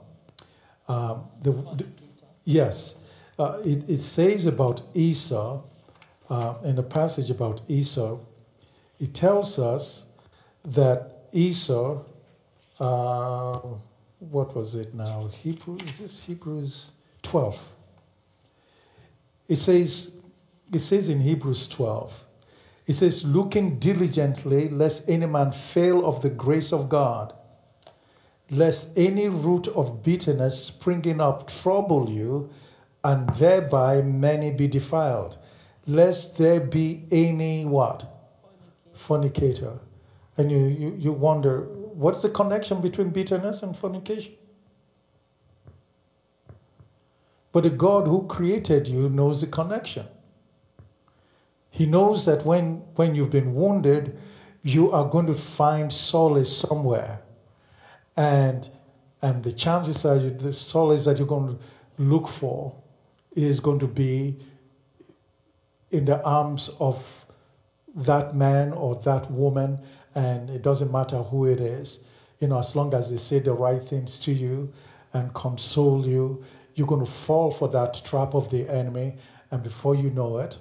Yes, it says about Esau, in the passage about Esau, it tells us that Esau, what was it now? Hebrews 12. It says in Hebrews 12, it says, looking diligently, lest any man fail of the grace of God, lest any root of bitterness springing up trouble you, and thereby many be defiled, lest there be any what? Fornicator. And you wonder, what's the connection between bitterness and fornication? But the God who created you knows the connection. He knows that when you've been wounded, you are going to find solace somewhere. And the chances are the solace that you're going to look for is going to be in the arms of that man or that woman, and it doesn't matter who it is. As long as they say the right things to you and console you, you're going to fall for that trap of the enemy, and before you know it,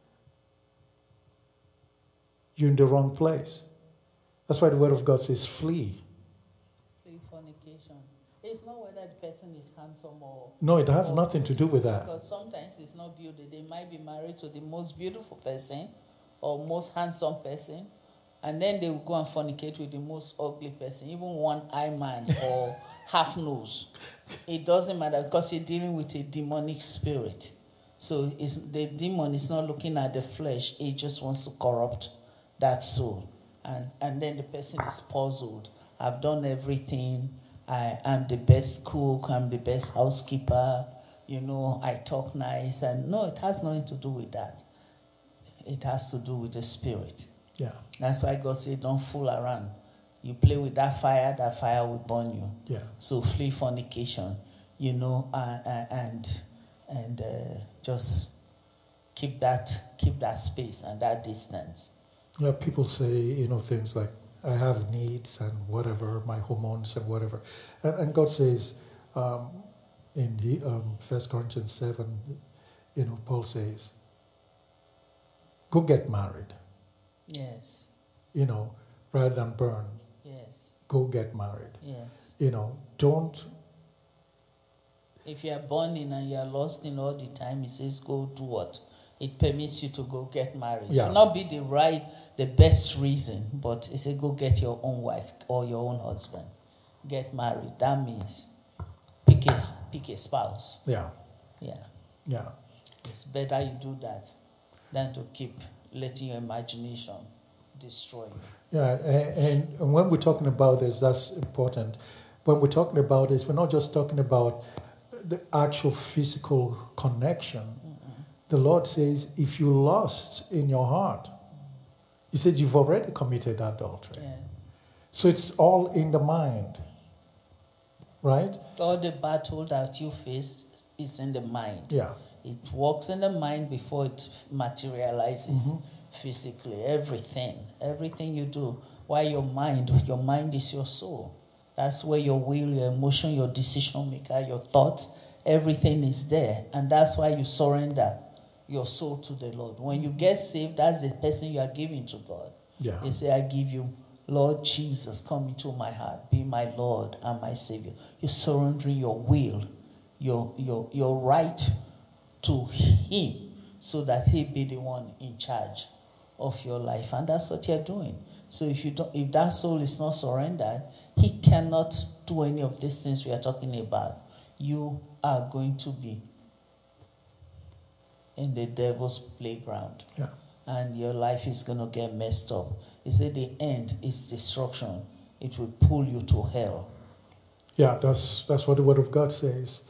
you're in the wrong place. That's why the Word of God says, flee. Flee fornication. It's not whether the person is handsome or... No, it has nothing to do with that. Because sometimes it's not beauty. They might be married to the most beautiful person or most handsome person, and then they will go and fornicate with the most ugly person, even one-eye man or half-nose. It doesn't matter because you're dealing with a demonic spirit. So the demon is not looking at the flesh. It just wants to corrupt that soul. And then the person is puzzled. I've done everything. I'm the best cook. I'm the best housekeeper. I talk nice. And no, it has nothing to do with that. It has to do with the spirit. Yeah. That's why God said, don't fool around. You play with that fire will burn you. Yeah. So flee fornication, and just keep that space and that distance. Yeah, people say, things like, I have needs and whatever, my hormones and whatever. And God says, in 1 Corinthians 7, Paul says, go get married. Yes. Rather than burn. Yes. Go get married. Yes. Don't. If you are burning and you are lost in all the time, it says go do what? It permits you to go get married. Yeah. It should not be the best reason, but it says go get your own wife or your own husband. Get married. That means pick a spouse. Yeah. Yeah. Yeah. It's better you do that than to keep letting your imagination destroy you. Yeah, and when we're talking about this, that's important. When we're talking about this, we're not just talking about the actual physical connection. Mm-mm. The Lord says, if you lust in your heart, He said you've already committed adultery. Yeah. So it's all in the mind, right? All the battle that you faced is in the mind. Yeah. It works in the mind before it materializes physically. Everything you do. Why your mind is your soul. That's where your will, your emotion, your decision maker, your thoughts, everything is there. And that's why you surrender your soul to the Lord. When you get saved, that's the person you are giving to God. Yeah. You say, I give you, Lord Jesus, come into my heart. Be my Lord and my Savior. You're surrendering your will, your right to Him, so that He be the one in charge of your life. And that's what you're doing. So if that soul is not surrendered, he cannot do any of these things we are talking about. You are going to be in the devil's playground. Yeah. And your life is going to get messed up. He said the end is destruction. It will pull you to hell. Yeah, that's what the Word of God says.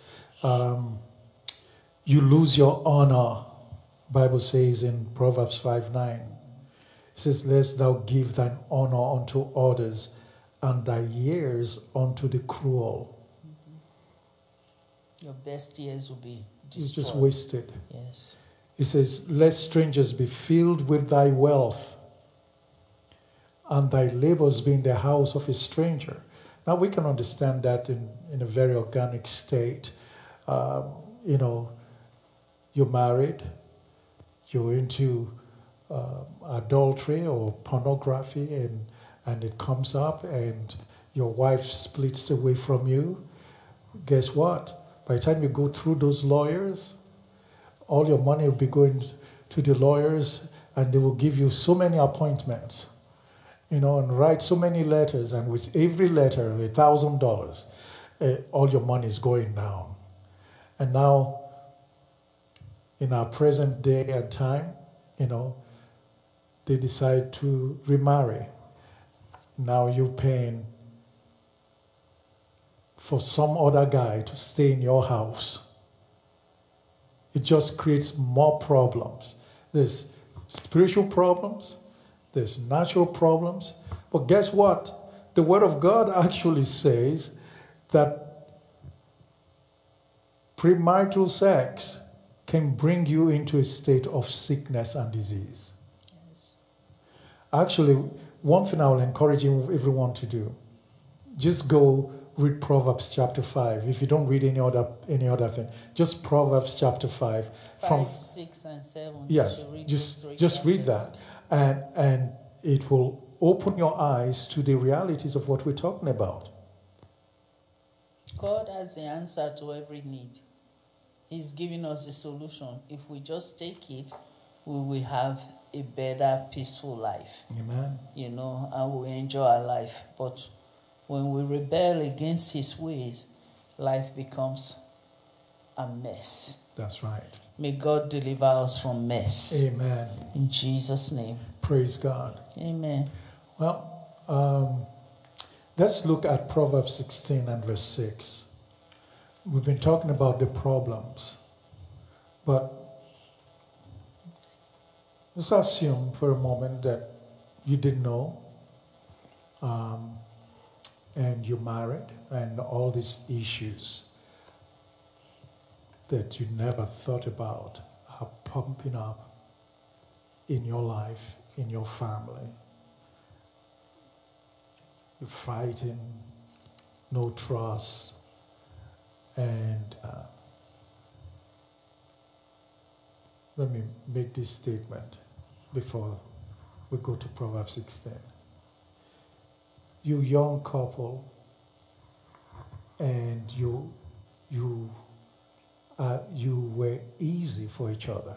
You lose your honor, Bible says in Proverbs 5:9. It says, lest thou give thine honor unto others, and thy years unto the cruel. Mm-hmm. Your best years will be destroyed. It's just wasted. Yes. It says, let strangers be filled with thy wealth, and thy labors be in the house of a stranger. Now we can understand that in a very organic state. You know, you're married, you're into adultery or pornography, and it comes up, and your wife splits away from you. Guess what? By the time you go through those lawyers, all your money will be going to the lawyers, and they will give you so many appointments, you know, and write so many letters, and with every letter, $1,000, all your money is going down. And now, in our present day and time, you know, they decide to remarry. Now you're paying for some other guy to stay in your house. It just creates more problems. There's spiritual problems, there's natural problems, but guess what? The Word of God actually says that premarital sex can bring you into a state of sickness and disease. Yes. Actually, one thing I will encourage everyone to do, just go read Proverbs chapter 5. If you don't read any other thing, just Proverbs chapter 5. 5, 6, and 7. Yes, just read that, and it will open your eyes to the realities of what we're talking about. God has the answer to every need. He's giving us the solution. If we just take it, we will have a better, peaceful life. Amen. You know, and we enjoy our life. But when we rebel against His ways, life becomes a mess. That's right. May God deliver us from mess. Amen. In Jesus' name. Praise God. Amen. Well, let's look at Proverbs 16 and verse 6. We've been talking about the problems, but let's assume for a moment that you didn't know, and you're married, and all these issues that you never thought about are pumping up in your life, in your family. You're fighting, no trust. And let me make this statement before we go to Proverbs 16. You young couple, and you were easy for each other.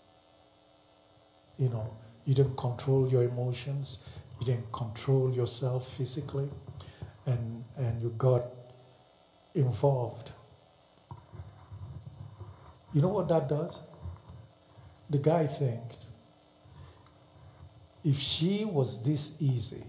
You know, you didn't control your emotions, you didn't control yourself physically, and you got involved. You know what that does? The guy thinks, if she was this easy,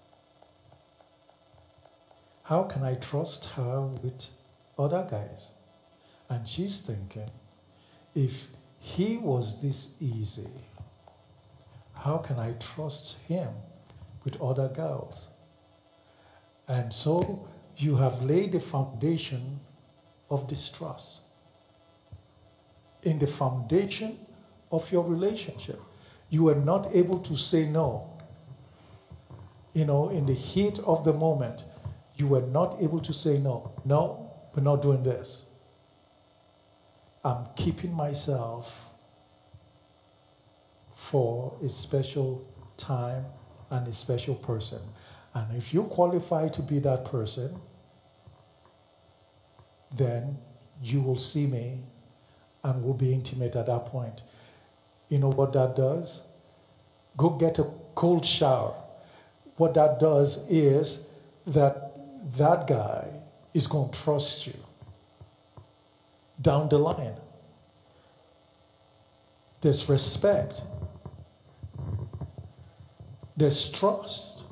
how can I trust her with other guys? And she's thinking, if he was this easy, how can I trust him with other girls? And so you have laid the foundation of distrust in the foundation of your relationship. You are not able to say no. You know, in the heat of the moment, you were not able to say no. No, we're not doing this. I'm keeping myself for a special time and a special person. And if you qualify to be that person, then you will see me and we'll be intimate at that point. You know what that does? Go get a cold shower. What that does is that guy is going to trust you down the line. There's respect. There's trust.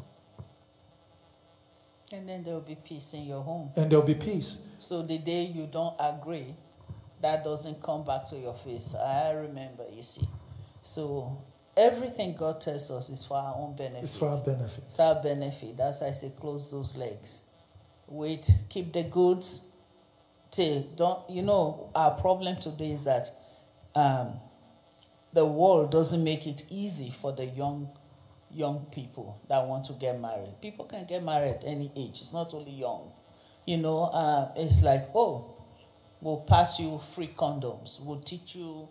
And then there will be peace in your home. And there'll be peace. So the day you don't agree, that doesn't come back to your face. I remember, you see. So everything God tells us is for our own benefit. It's for our benefit. It's our benefit. That's why I say close those legs. Wait, keep the goods till our problem today is that the world doesn't make it easy for the young young people that want to get married. People can get married at any age. It's not only young. It's like, oh, we'll pass you free condoms. We'll teach you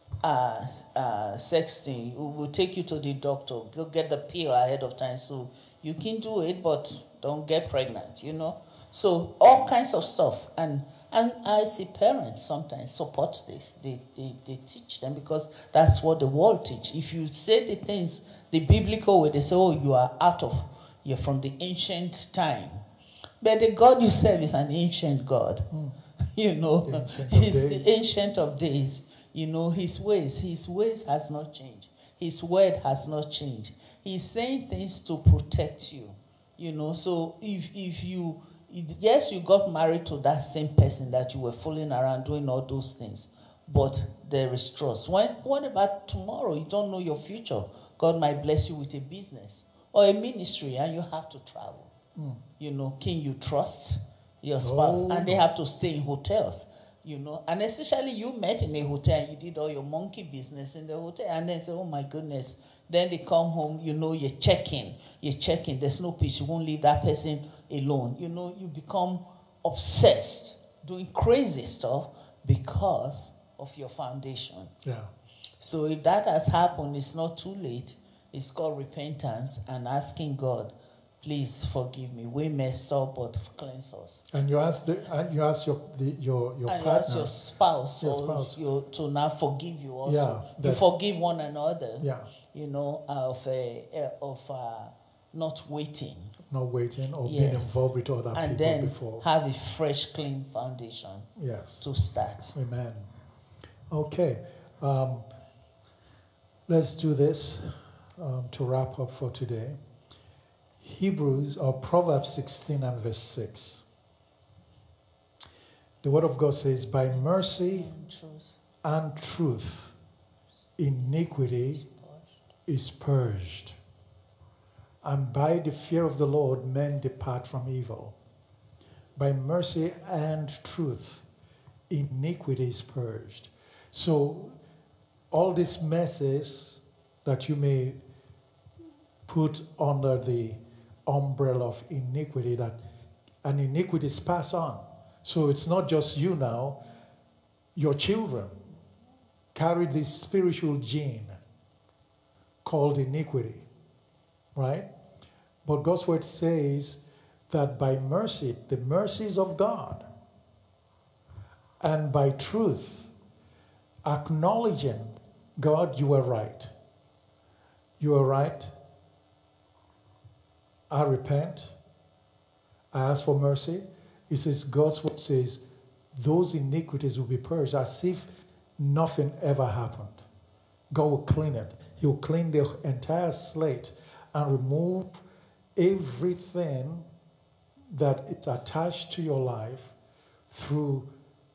sexting. We'll take you to the doctor. Go get the pill ahead of time so you can do it, but don't get pregnant, So all kinds of stuff. And I see parents sometimes support this. They teach them because that's what the world teach. If you say the things the biblical way, they say, oh, you're from the ancient time. But the God you serve is an ancient God. He's the ancient of days. His ways has not changed. His word has not changed. He's saying things to protect you. So if you got married to that same person that you were fooling around doing all those things, but there is trust. What about tomorrow? You don't know your future. God might bless you with a business or a ministry and you have to travel. Can you trust your spouse? And they have to stay in hotels, And especially you met in a hotel and you did all your monkey business in the hotel and then say, oh my goodness. Then they come home, you're checking. There's no peace. You won't leave that person alone. You become obsessed, doing crazy stuff because of your foundation. Yeah. So if that has happened, it's not too late. It's called repentance and asking God, please forgive me. We messed up, but cleanse us. And you ask your partner. You ask your spouse, to now forgive you also. Yeah, you forgive one another. Yeah. Of not waiting. Not waiting or being involved with other and people then before. Have a fresh, clean foundation. Yes. To start. Amen. Okay. Let's do this to wrap up for today. Proverbs 16 and verse 6. The word of God says, by mercy and truth, iniquity is purged. And by the fear of the Lord, men depart from evil. By mercy and truth, iniquity is purged. So, all these messes that you may put under the umbrella of iniquity, and iniquities pass on. So it's not just you now. Your children carry this spiritual gene called iniquity, right? But God's word says that by mercy, the mercies of God, and by truth, acknowledging, God, you are right. You are right. I repent. I ask for mercy. It says, God's word says, those iniquities will be purged as if nothing ever happened. God will clean it. He will clean the entire slate and remove everything that is attached to your life through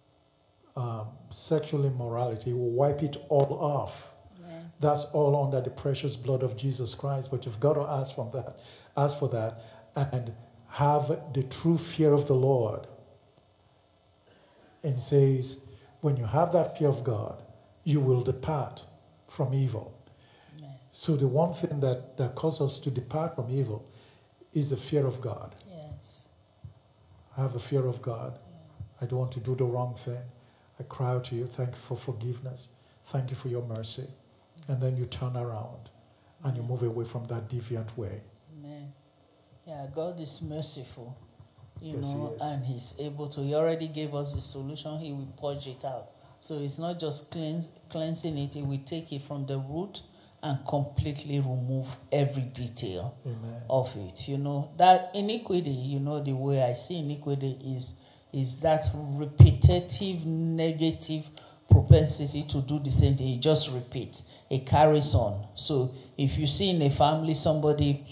sexual immorality. He will wipe it all off. Yeah. That's all under the precious blood of Jesus Christ. But you've got to ask for that and have the true fear of the Lord. And it says, when you have that fear of God, you will depart from evil. Yeah. So the one thing that causes us to depart from evil is the fear of God. Yes. I have a fear of God. Yeah. I don't want to do the wrong thing. I cry out to you, thank you for forgiveness. Thank you for your mercy. And then you turn around and you move away from that deviant way. Amen. Yeah, God is merciful, Yes, He is. and He's able to. He already gave us the solution. He will purge it out. So it's not just cleansing it. He will take it from the root and completely remove every detail Amen. of it. That iniquity, the way I see iniquity is that repetitive negative propensity to do the same thing. It just repeats. It carries on. So if you see in a family somebody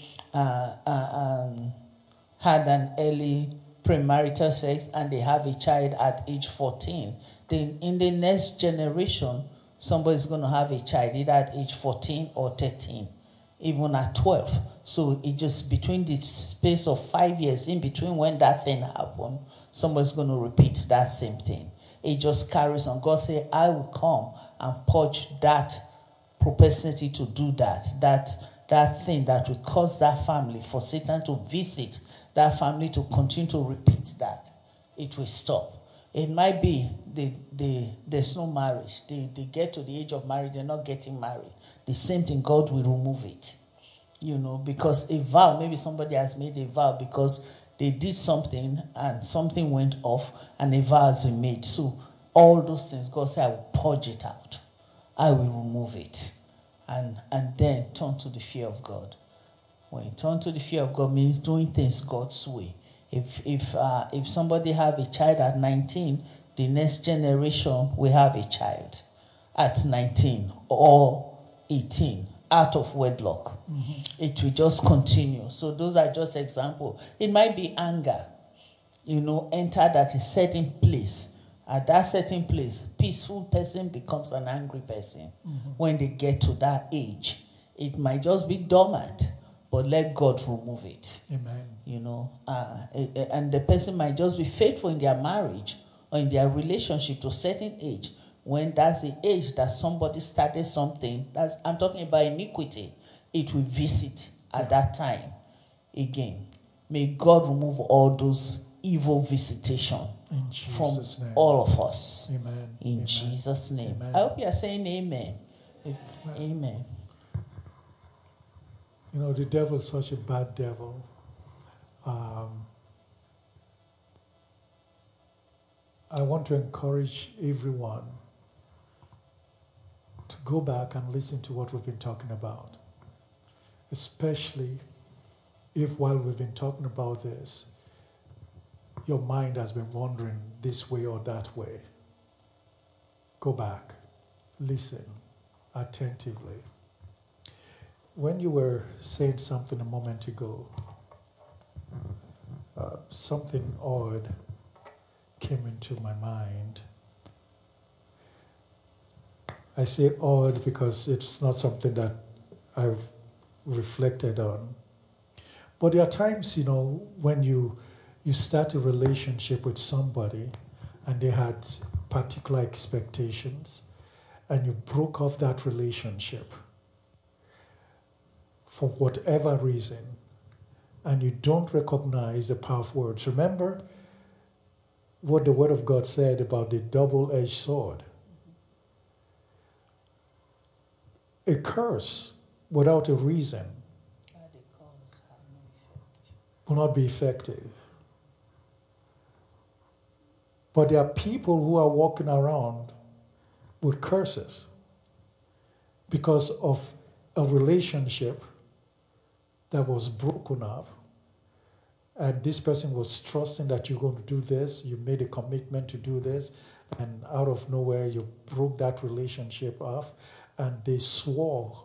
had an early premarital sex and they have a child at age 14, then in the next generation, somebody's going to have a child either at age 14 or 13, even at 12. So it just between the space of 5 years, in between when that thing happened, somebody's going to repeat that same thing. It just carries on. God said, I will come and purge that propensity to do that that thing that will cause that family, for Satan to visit that family to continue to repeat that, it will stop. It might be there's no marriage. They get to the age of marriage, they're not getting married. The same thing, God will remove it. Because a vow, maybe somebody has made a vow because they did something and something went off and a vow has been made. So all those things, God said, I will purge it out. I will remove it. And then turn to the fear of God. When you turn to the fear of God, means doing things God's way. If somebody have a child at 19, the next generation will have a child at 19 or 18 out of wedlock. Mm-hmm. It will just continue. So those are just examples. It might be anger, entered at a certain place. At that certain place, peaceful person becomes an angry person. Mm-hmm. When they get to that age, it might just be dormant, but let God remove it. Amen. And the person might just be faithful in their marriage or in their relationship to a certain age. When that's the age that somebody started something, I'm talking about iniquity, it will visit at that time again. May God remove all those evil visitation from name. all of us. Amen. In Amen. Jesus' name. Amen. I hope you are saying amen. Amen. The devil is such a bad devil. I want to encourage everyone to go back and listen to what we've been talking about. Especially if while we've been talking about this, your mind has been wandering this way or that way. Go back, listen attentively. When you were saying something a moment ago, something odd came into my mind. I say odd because it's not something that I've reflected on. But there are times, when you start a relationship with somebody and they had particular expectations and you broke off that relationship for whatever reason and you don't recognize the power of words. Remember what the Word of God said about the double-edged sword. A curse without a reason will not be effective. But there are people who are walking around with curses because of a relationship that was broken up. And this person was trusting that you're going to do this. You made a commitment to do this. And out of nowhere, you broke that relationship off. And they swore.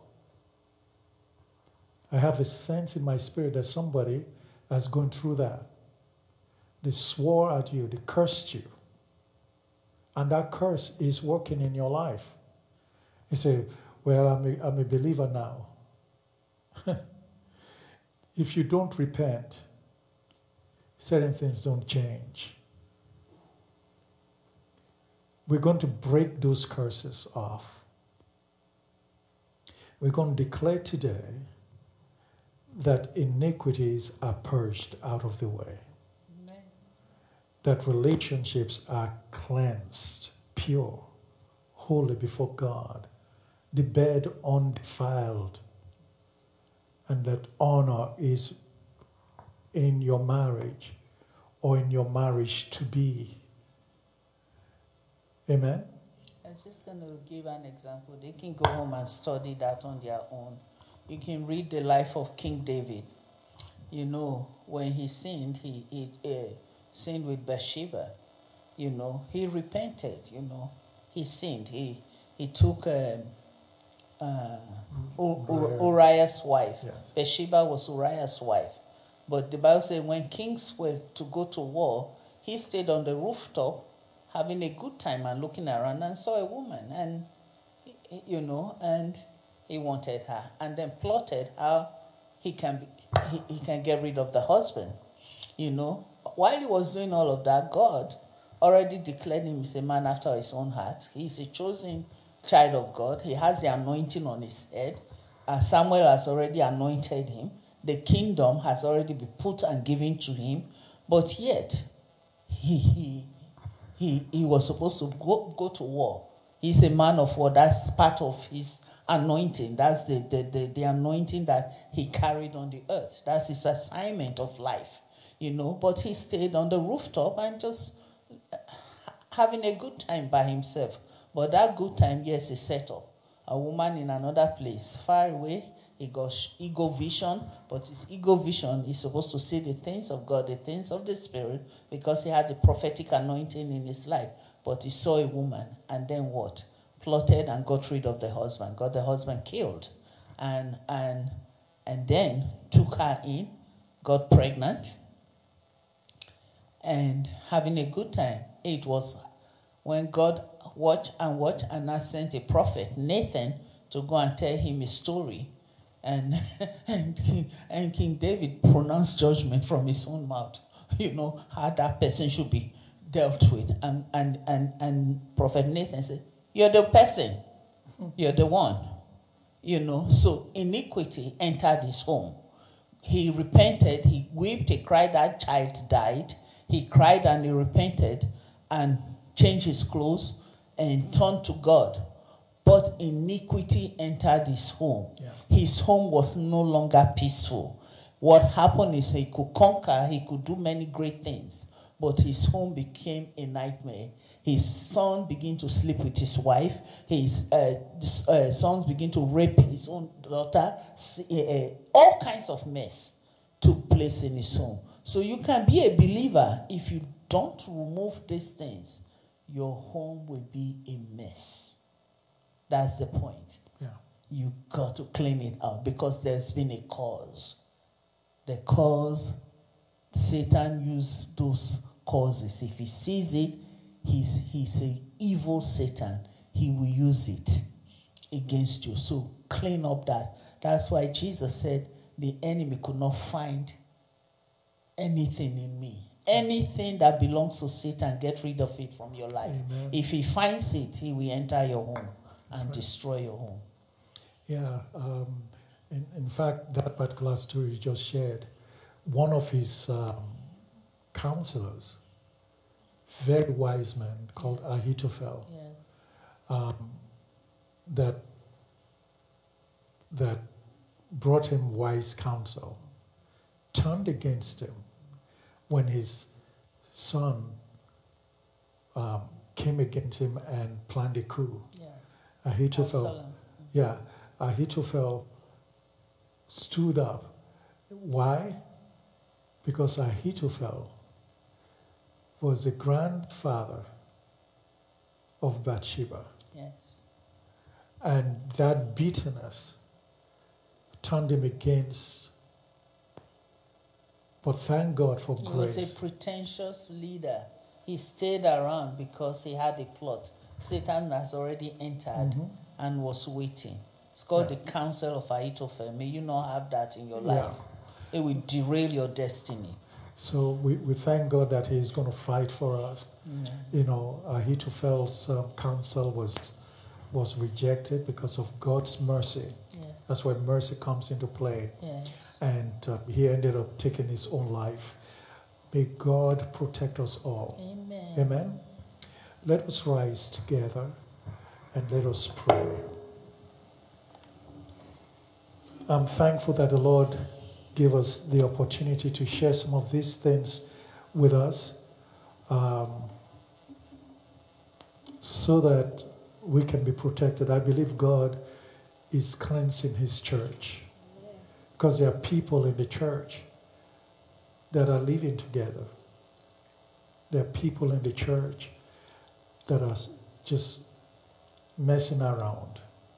I have a sense in my spirit that somebody has gone through that. They swore at you. They cursed you. And that curse is working in your life. You say, well, I'm a believer now. If you don't repent, certain things don't change. We're going to break those curses off. We're going to declare today that iniquities are purged out of the way. Amen. That relationships are cleansed, pure, holy before God, the bed undefiled, and that honor is in your marriage or in your marriage to be. Amen? I was just going to give an example. They can go home and study that on their own. You can read the life of King David. When he sinned, he sinned with Bathsheba. He repented, He sinned. He took Uriah's wife. Yes. Bathsheba was Uriah's wife. But the Bible says when kings were to go to war, he stayed on the rooftop having a good time and looking around and saw a woman and, and he wanted her and then plotted how he can get rid of the husband. While he was doing all of that, God already declared him as a man after his own heart. He's a chosen child of God. He has the anointing on his head. Samuel has already anointed him. The kingdom has already been put and given to him. But yet, he was supposed to go to war. He's a man of war. That's part of his anointing. That's the anointing that he carried on the earth. That's his assignment of life, But he stayed on the rooftop and just having a good time by himself. But that good time, yes, is set up. A woman in another place, far away, he got ego vision, but his ego vision is supposed to see the things of God, the things of the Spirit, because he had the prophetic anointing in his life. But he saw a woman, and then what? Plotted and got rid of the husband, got the husband killed, and then took her in, got pregnant, and having a good time. It was when God watched, and now sent a prophet, Nathan, to go and tell him a story. And King David pronounced judgment from his own mouth, how that person should be dealt with. And Prophet Nathan said, you're the person, you're the one, So iniquity entered his home. He repented, he wept, he cried, that child died. He cried and he repented and changed his clothes and turned to God. But iniquity entered his home. Yeah. His home was no longer peaceful. What happened is he could conquer, he could do many great things, but his home became a nightmare. His son began to sleep with his wife. His sons began to rape his own daughter. All kinds of mess took place in his home. So you can be a believer. If you don't remove these things, your home will be a mess. That's the point. Yeah. You got to clean it out because there's been a cause. The cause, Satan used those causes. If he sees it, he's an evil Satan. He will use it against you. So clean up that. That's why Jesus said the enemy could not find anything in me. Anything that belongs to Satan, get rid of it from your life. Amen. If he finds it, he will enter your home and destroy your home. Yeah. In fact, that particular story you just shared, one of his counselors, very wise man called Ahithophel, that brought him wise counsel, turned against him when his son came against him and planned a coup. Ahithophel stood up. Why? Because Ahithophel was the grandfather of Bathsheba. Yes. And that bitterness turned him against. But thank God for grace. He was a pretentious leader. He stayed around because he had a plot. Satan has already entered and was waiting. It's called the counsel of Ahithophel. May you not have that in your life. It will derail your destiny. So we thank God that He's going to fight for us. Ahithophel's counsel was rejected because of God's mercy. Yes. That's where mercy comes into play. Yes. And he ended up taking his own life. May God protect us all. Amen. Amen. Let us rise together and let us pray. I'm thankful that the Lord gave us the opportunity to share some of these things with us so that we can be protected. I believe God is cleansing His church because there are people in the church that are living together. There are people in the church that are just messing around.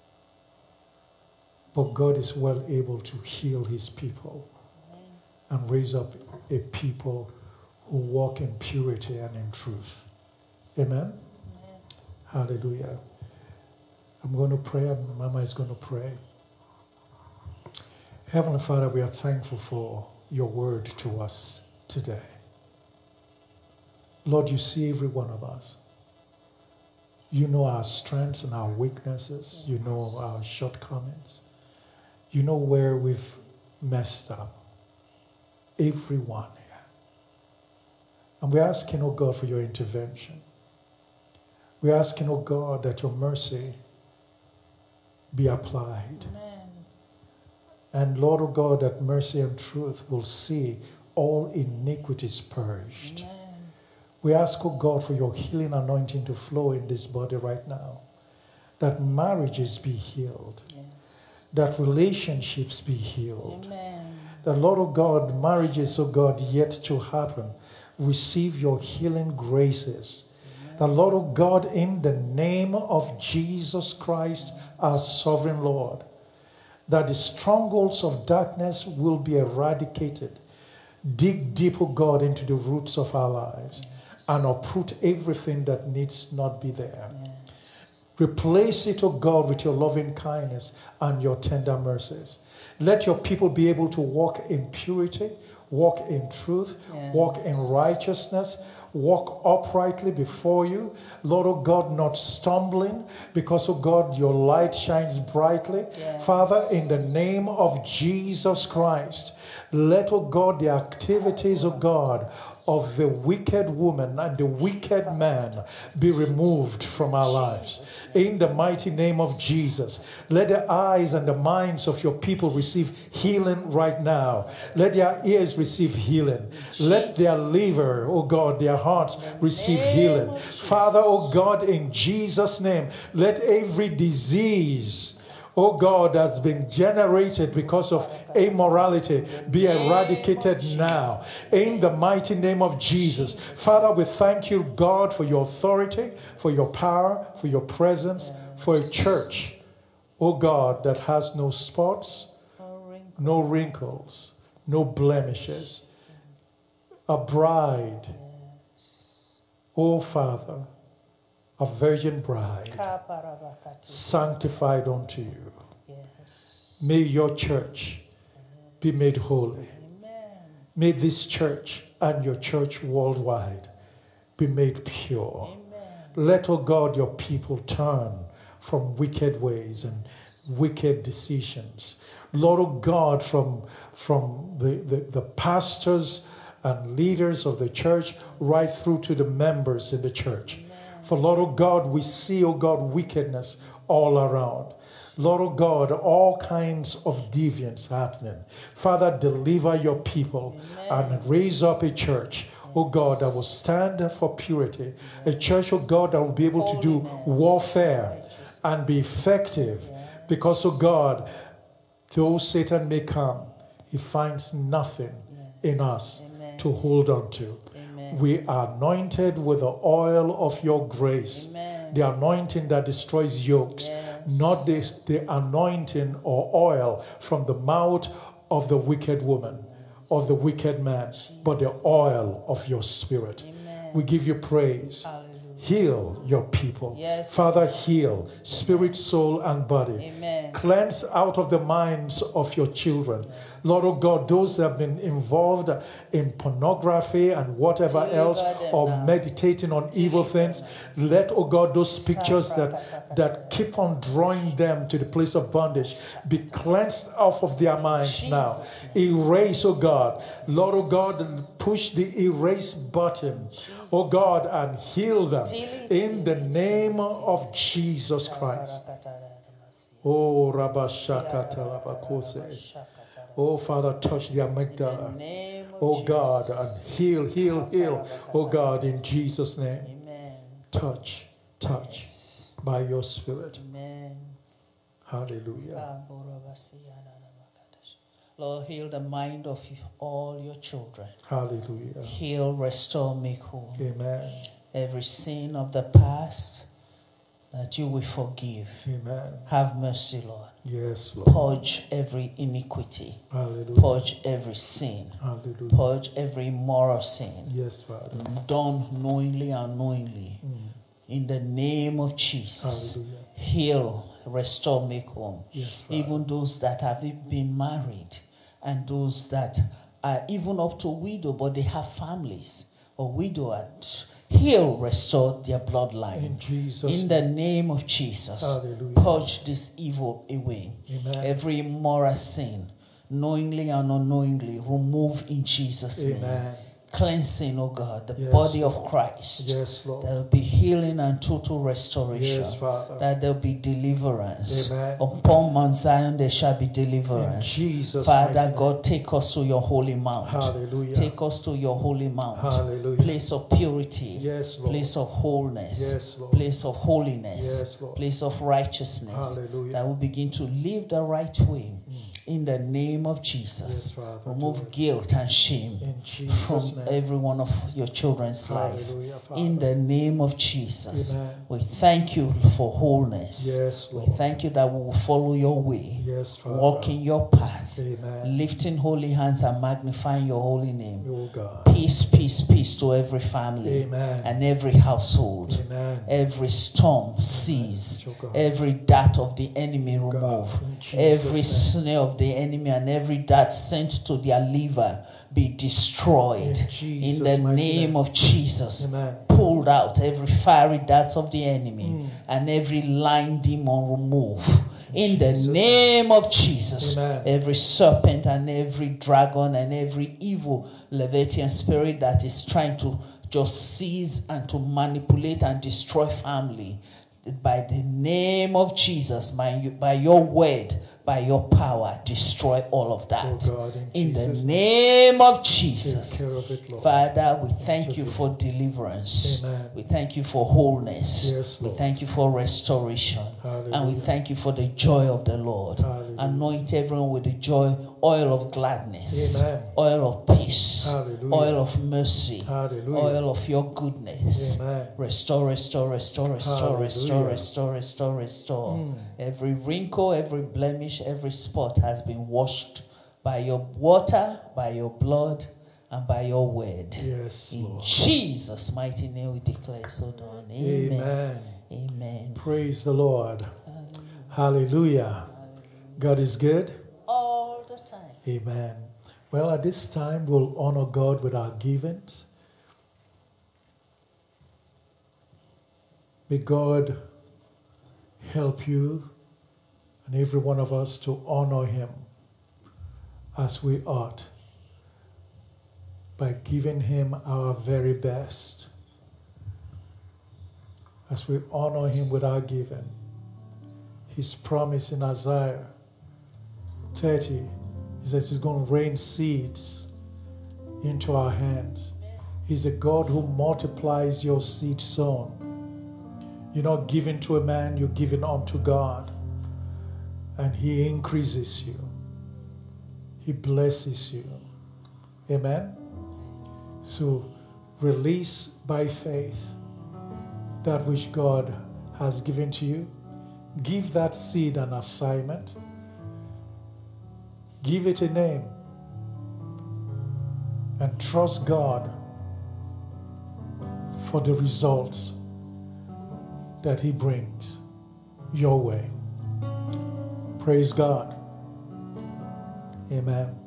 But God is well able to heal His people and raise up a people who walk in purity and in truth. Amen? Hallelujah. I'm going to pray and Mama is going to pray. Heavenly Father, we are thankful for your word to us today. Lord, you see every one of us. You know our strengths and our weaknesses. You know our shortcomings. You know where we've messed up. Everyone here. And we're asking, oh God, for your intervention. We're asking, oh God, that your mercy be applied. Amen. And Lord, oh God, that mercy and truth will see all iniquities purged. Amen. We ask, oh God, for your healing anointing to flow in this body right now. That marriages be healed. Yes. That relationships be healed. Amen. That, Lord, oh God, marriages, oh God, yet to happen, receive your healing graces. That, Lord, oh God, in the name of Jesus Christ, our sovereign Lord, that the strongholds of darkness will be eradicated. Dig deep, oh God, into the roots of our lives and uproot everything that needs not be there. Yes. Replace it, oh God, with your loving kindness and your tender mercies. Let your people be able to walk in purity, walk in truth, Yes. walk in righteousness, walk uprightly before you. Lord, oh God, not stumbling, because, oh God, your light shines brightly. Yes. Father, in the name of Jesus Christ, let, oh God, the activities, oh God, of the wicked woman and the wicked man be removed from our lives. In the mighty name of Jesus, let the eyes and the minds of your people receive healing right now. Let their ears receive healing. Let their liver, oh God, their hearts receive healing. Father, oh God, in Jesus' name, let every disease, oh God, that's been generated because of immorality be eradicated now. In the mighty name of Jesus. Father, we thank you, God, for your authority, for your power, for your presence, for a church, oh God, that has no spots, no wrinkles, no blemishes. A bride, oh Father, a virgin bride, sanctified unto you. Yes. May your church be made holy. Amen. May this church and your church worldwide be made pure. Amen. Let, oh God, your people turn from wicked ways and wicked decisions. Lord, oh God, from the pastors and leaders of the church right through to the members in the church. For Lord, oh God, we see, oh God, wickedness all around. Lord, oh God, all kinds of deviance happening. Father, deliver your people and raise up a church, oh God, that will stand for purity. A church, oh God, that will be able to do warfare and be effective. Because, oh God, though Satan may come, he finds nothing in us to hold on to. We are anointed with the oil of your grace. Amen. The anointing that destroys yokes. Yes. Not the anointing or oil from the mouth of the wicked woman or the wicked man, but the oil of your spirit. Amen. We give you praise. Hallelujah. Heal your people. Yes. Father, heal spirit, soul, and body. Amen. Cleanse out of the minds of your children. Lord, oh God, those that have been involved in pornography and whatever Deliver else, them or now. meditating on evil things, let, oh God, those pictures that keep on drawing them to the place of bondage be cleansed off of their minds now. Erase, oh God. Lord, oh God, push the erase button, oh God, and heal them in the name of Jesus Christ. Oh, Rabashakatalabakose. Oh, Father, touch the amygdala. Oh, God, and heal. Oh, God, in Jesus' name. Amen. Touch by your Spirit. Amen. Hallelujah. Lord, heal the mind of all your children. Hallelujah. Heal, restore, make whole. Amen. Every sin of the past that you will forgive. Amen. Have mercy, Lord. Yes, Lord. Purge every iniquity. Hallelujah. Purge every sin. Hallelujah. Purge every moral sin. Yes, Father. Done knowingly and unknowingly. In the name of Jesus. Hallelujah. Heal, restore, make home. Yes, Father. Even those that have been married and those that are even up to widow, but they have families or widow. And Heal, restore their bloodline. In Jesus' In the name of Jesus, Hallelujah. purge this evil away. Amen. Every immoral sin, knowingly and unknowingly, remove in Jesus' name. Amen. Cleansing, oh God, the Yes, body of Lord. Christ. Yes, Lord. There will be healing and total restoration. Yes, Father. That there will be deliverance. Amen. Upon Mount Zion there shall be In deliverance. Jesus' Father mighty name. God, take us to your holy mount. Hallelujah. Take us to your holy mount. Hallelujah. Place of purity. Yes, Lord. Place of wholeness. Yes, Lord. Place of holiness. Yes, Lord. Place of righteousness. Hallelujah. That will begin to live the right way. In the name of Jesus. Yes, Father, do Remove it. guilt and shame In Jesus' from name. every one of your children's life. Hallelujah, Father. In the name of Jesus. Amen. We thank you for wholeness. Yes, We Lord. thank you that we will follow your way. Yes, Father. Walk in your path. Amen. Lifting holy hands and magnifying your holy name. Oh God. Peace, peace, peace to every family Amen. and every household. Amen. Every storm cease. Oh God. Every dart of the enemy God. remove. In Jesus' Every name. snare of the enemy and every dart sent to their liver be destroyed. In Jesus' In the mighty name name. of Jesus. Amen. Pulled out every fiery darts of the enemy and every lying demon remove. In the Jesus' name of Jesus, Amen. every serpent and every dragon and every evil Levitian spirit that is trying to just seize and to manipulate and destroy family, by the name of Jesus, by your word, by your power, destroy all of that. Oh God, in the Jesus' name of Take Jesus. care of it, Lord. Father, we thank you for deliverance. Amen. We thank you for wholeness. Yes, we Lord. thank you for restoration. Hallelujah. And we thank you for the joy of the Lord. Hallelujah. Anoint everyone with the joy, oil of gladness, Amen. oil of peace, Hallelujah. oil of mercy, Hallelujah. oil of your goodness. Amen. Restore, restore, restore, restore, restore, Hallelujah. restore, restore, restore. Every wrinkle, every blemish, every spot has been washed by your water, by your blood, and by your word. Yes, In Lord. Jesus' mighty name we declare so done. Amen. Amen. Amen. Praise the Lord. Hallelujah. God is good. All the time. Amen. Well, at this time, we'll honor God with our givings. May God help you and every one of us to honor Him as we ought by giving Him our very best. As we honor Him with our giving, His promise in Isaiah 30 is that He's going to rain seeds into our hands. He's a God who multiplies your seed sown. You're not giving to a man, you're giving unto God. And He increases you. He blesses you. Amen? So release by faith that which God has given to you. Give that seed an assignment. Give it a name. And trust God for the results that He brings your way. Praise God. Amen.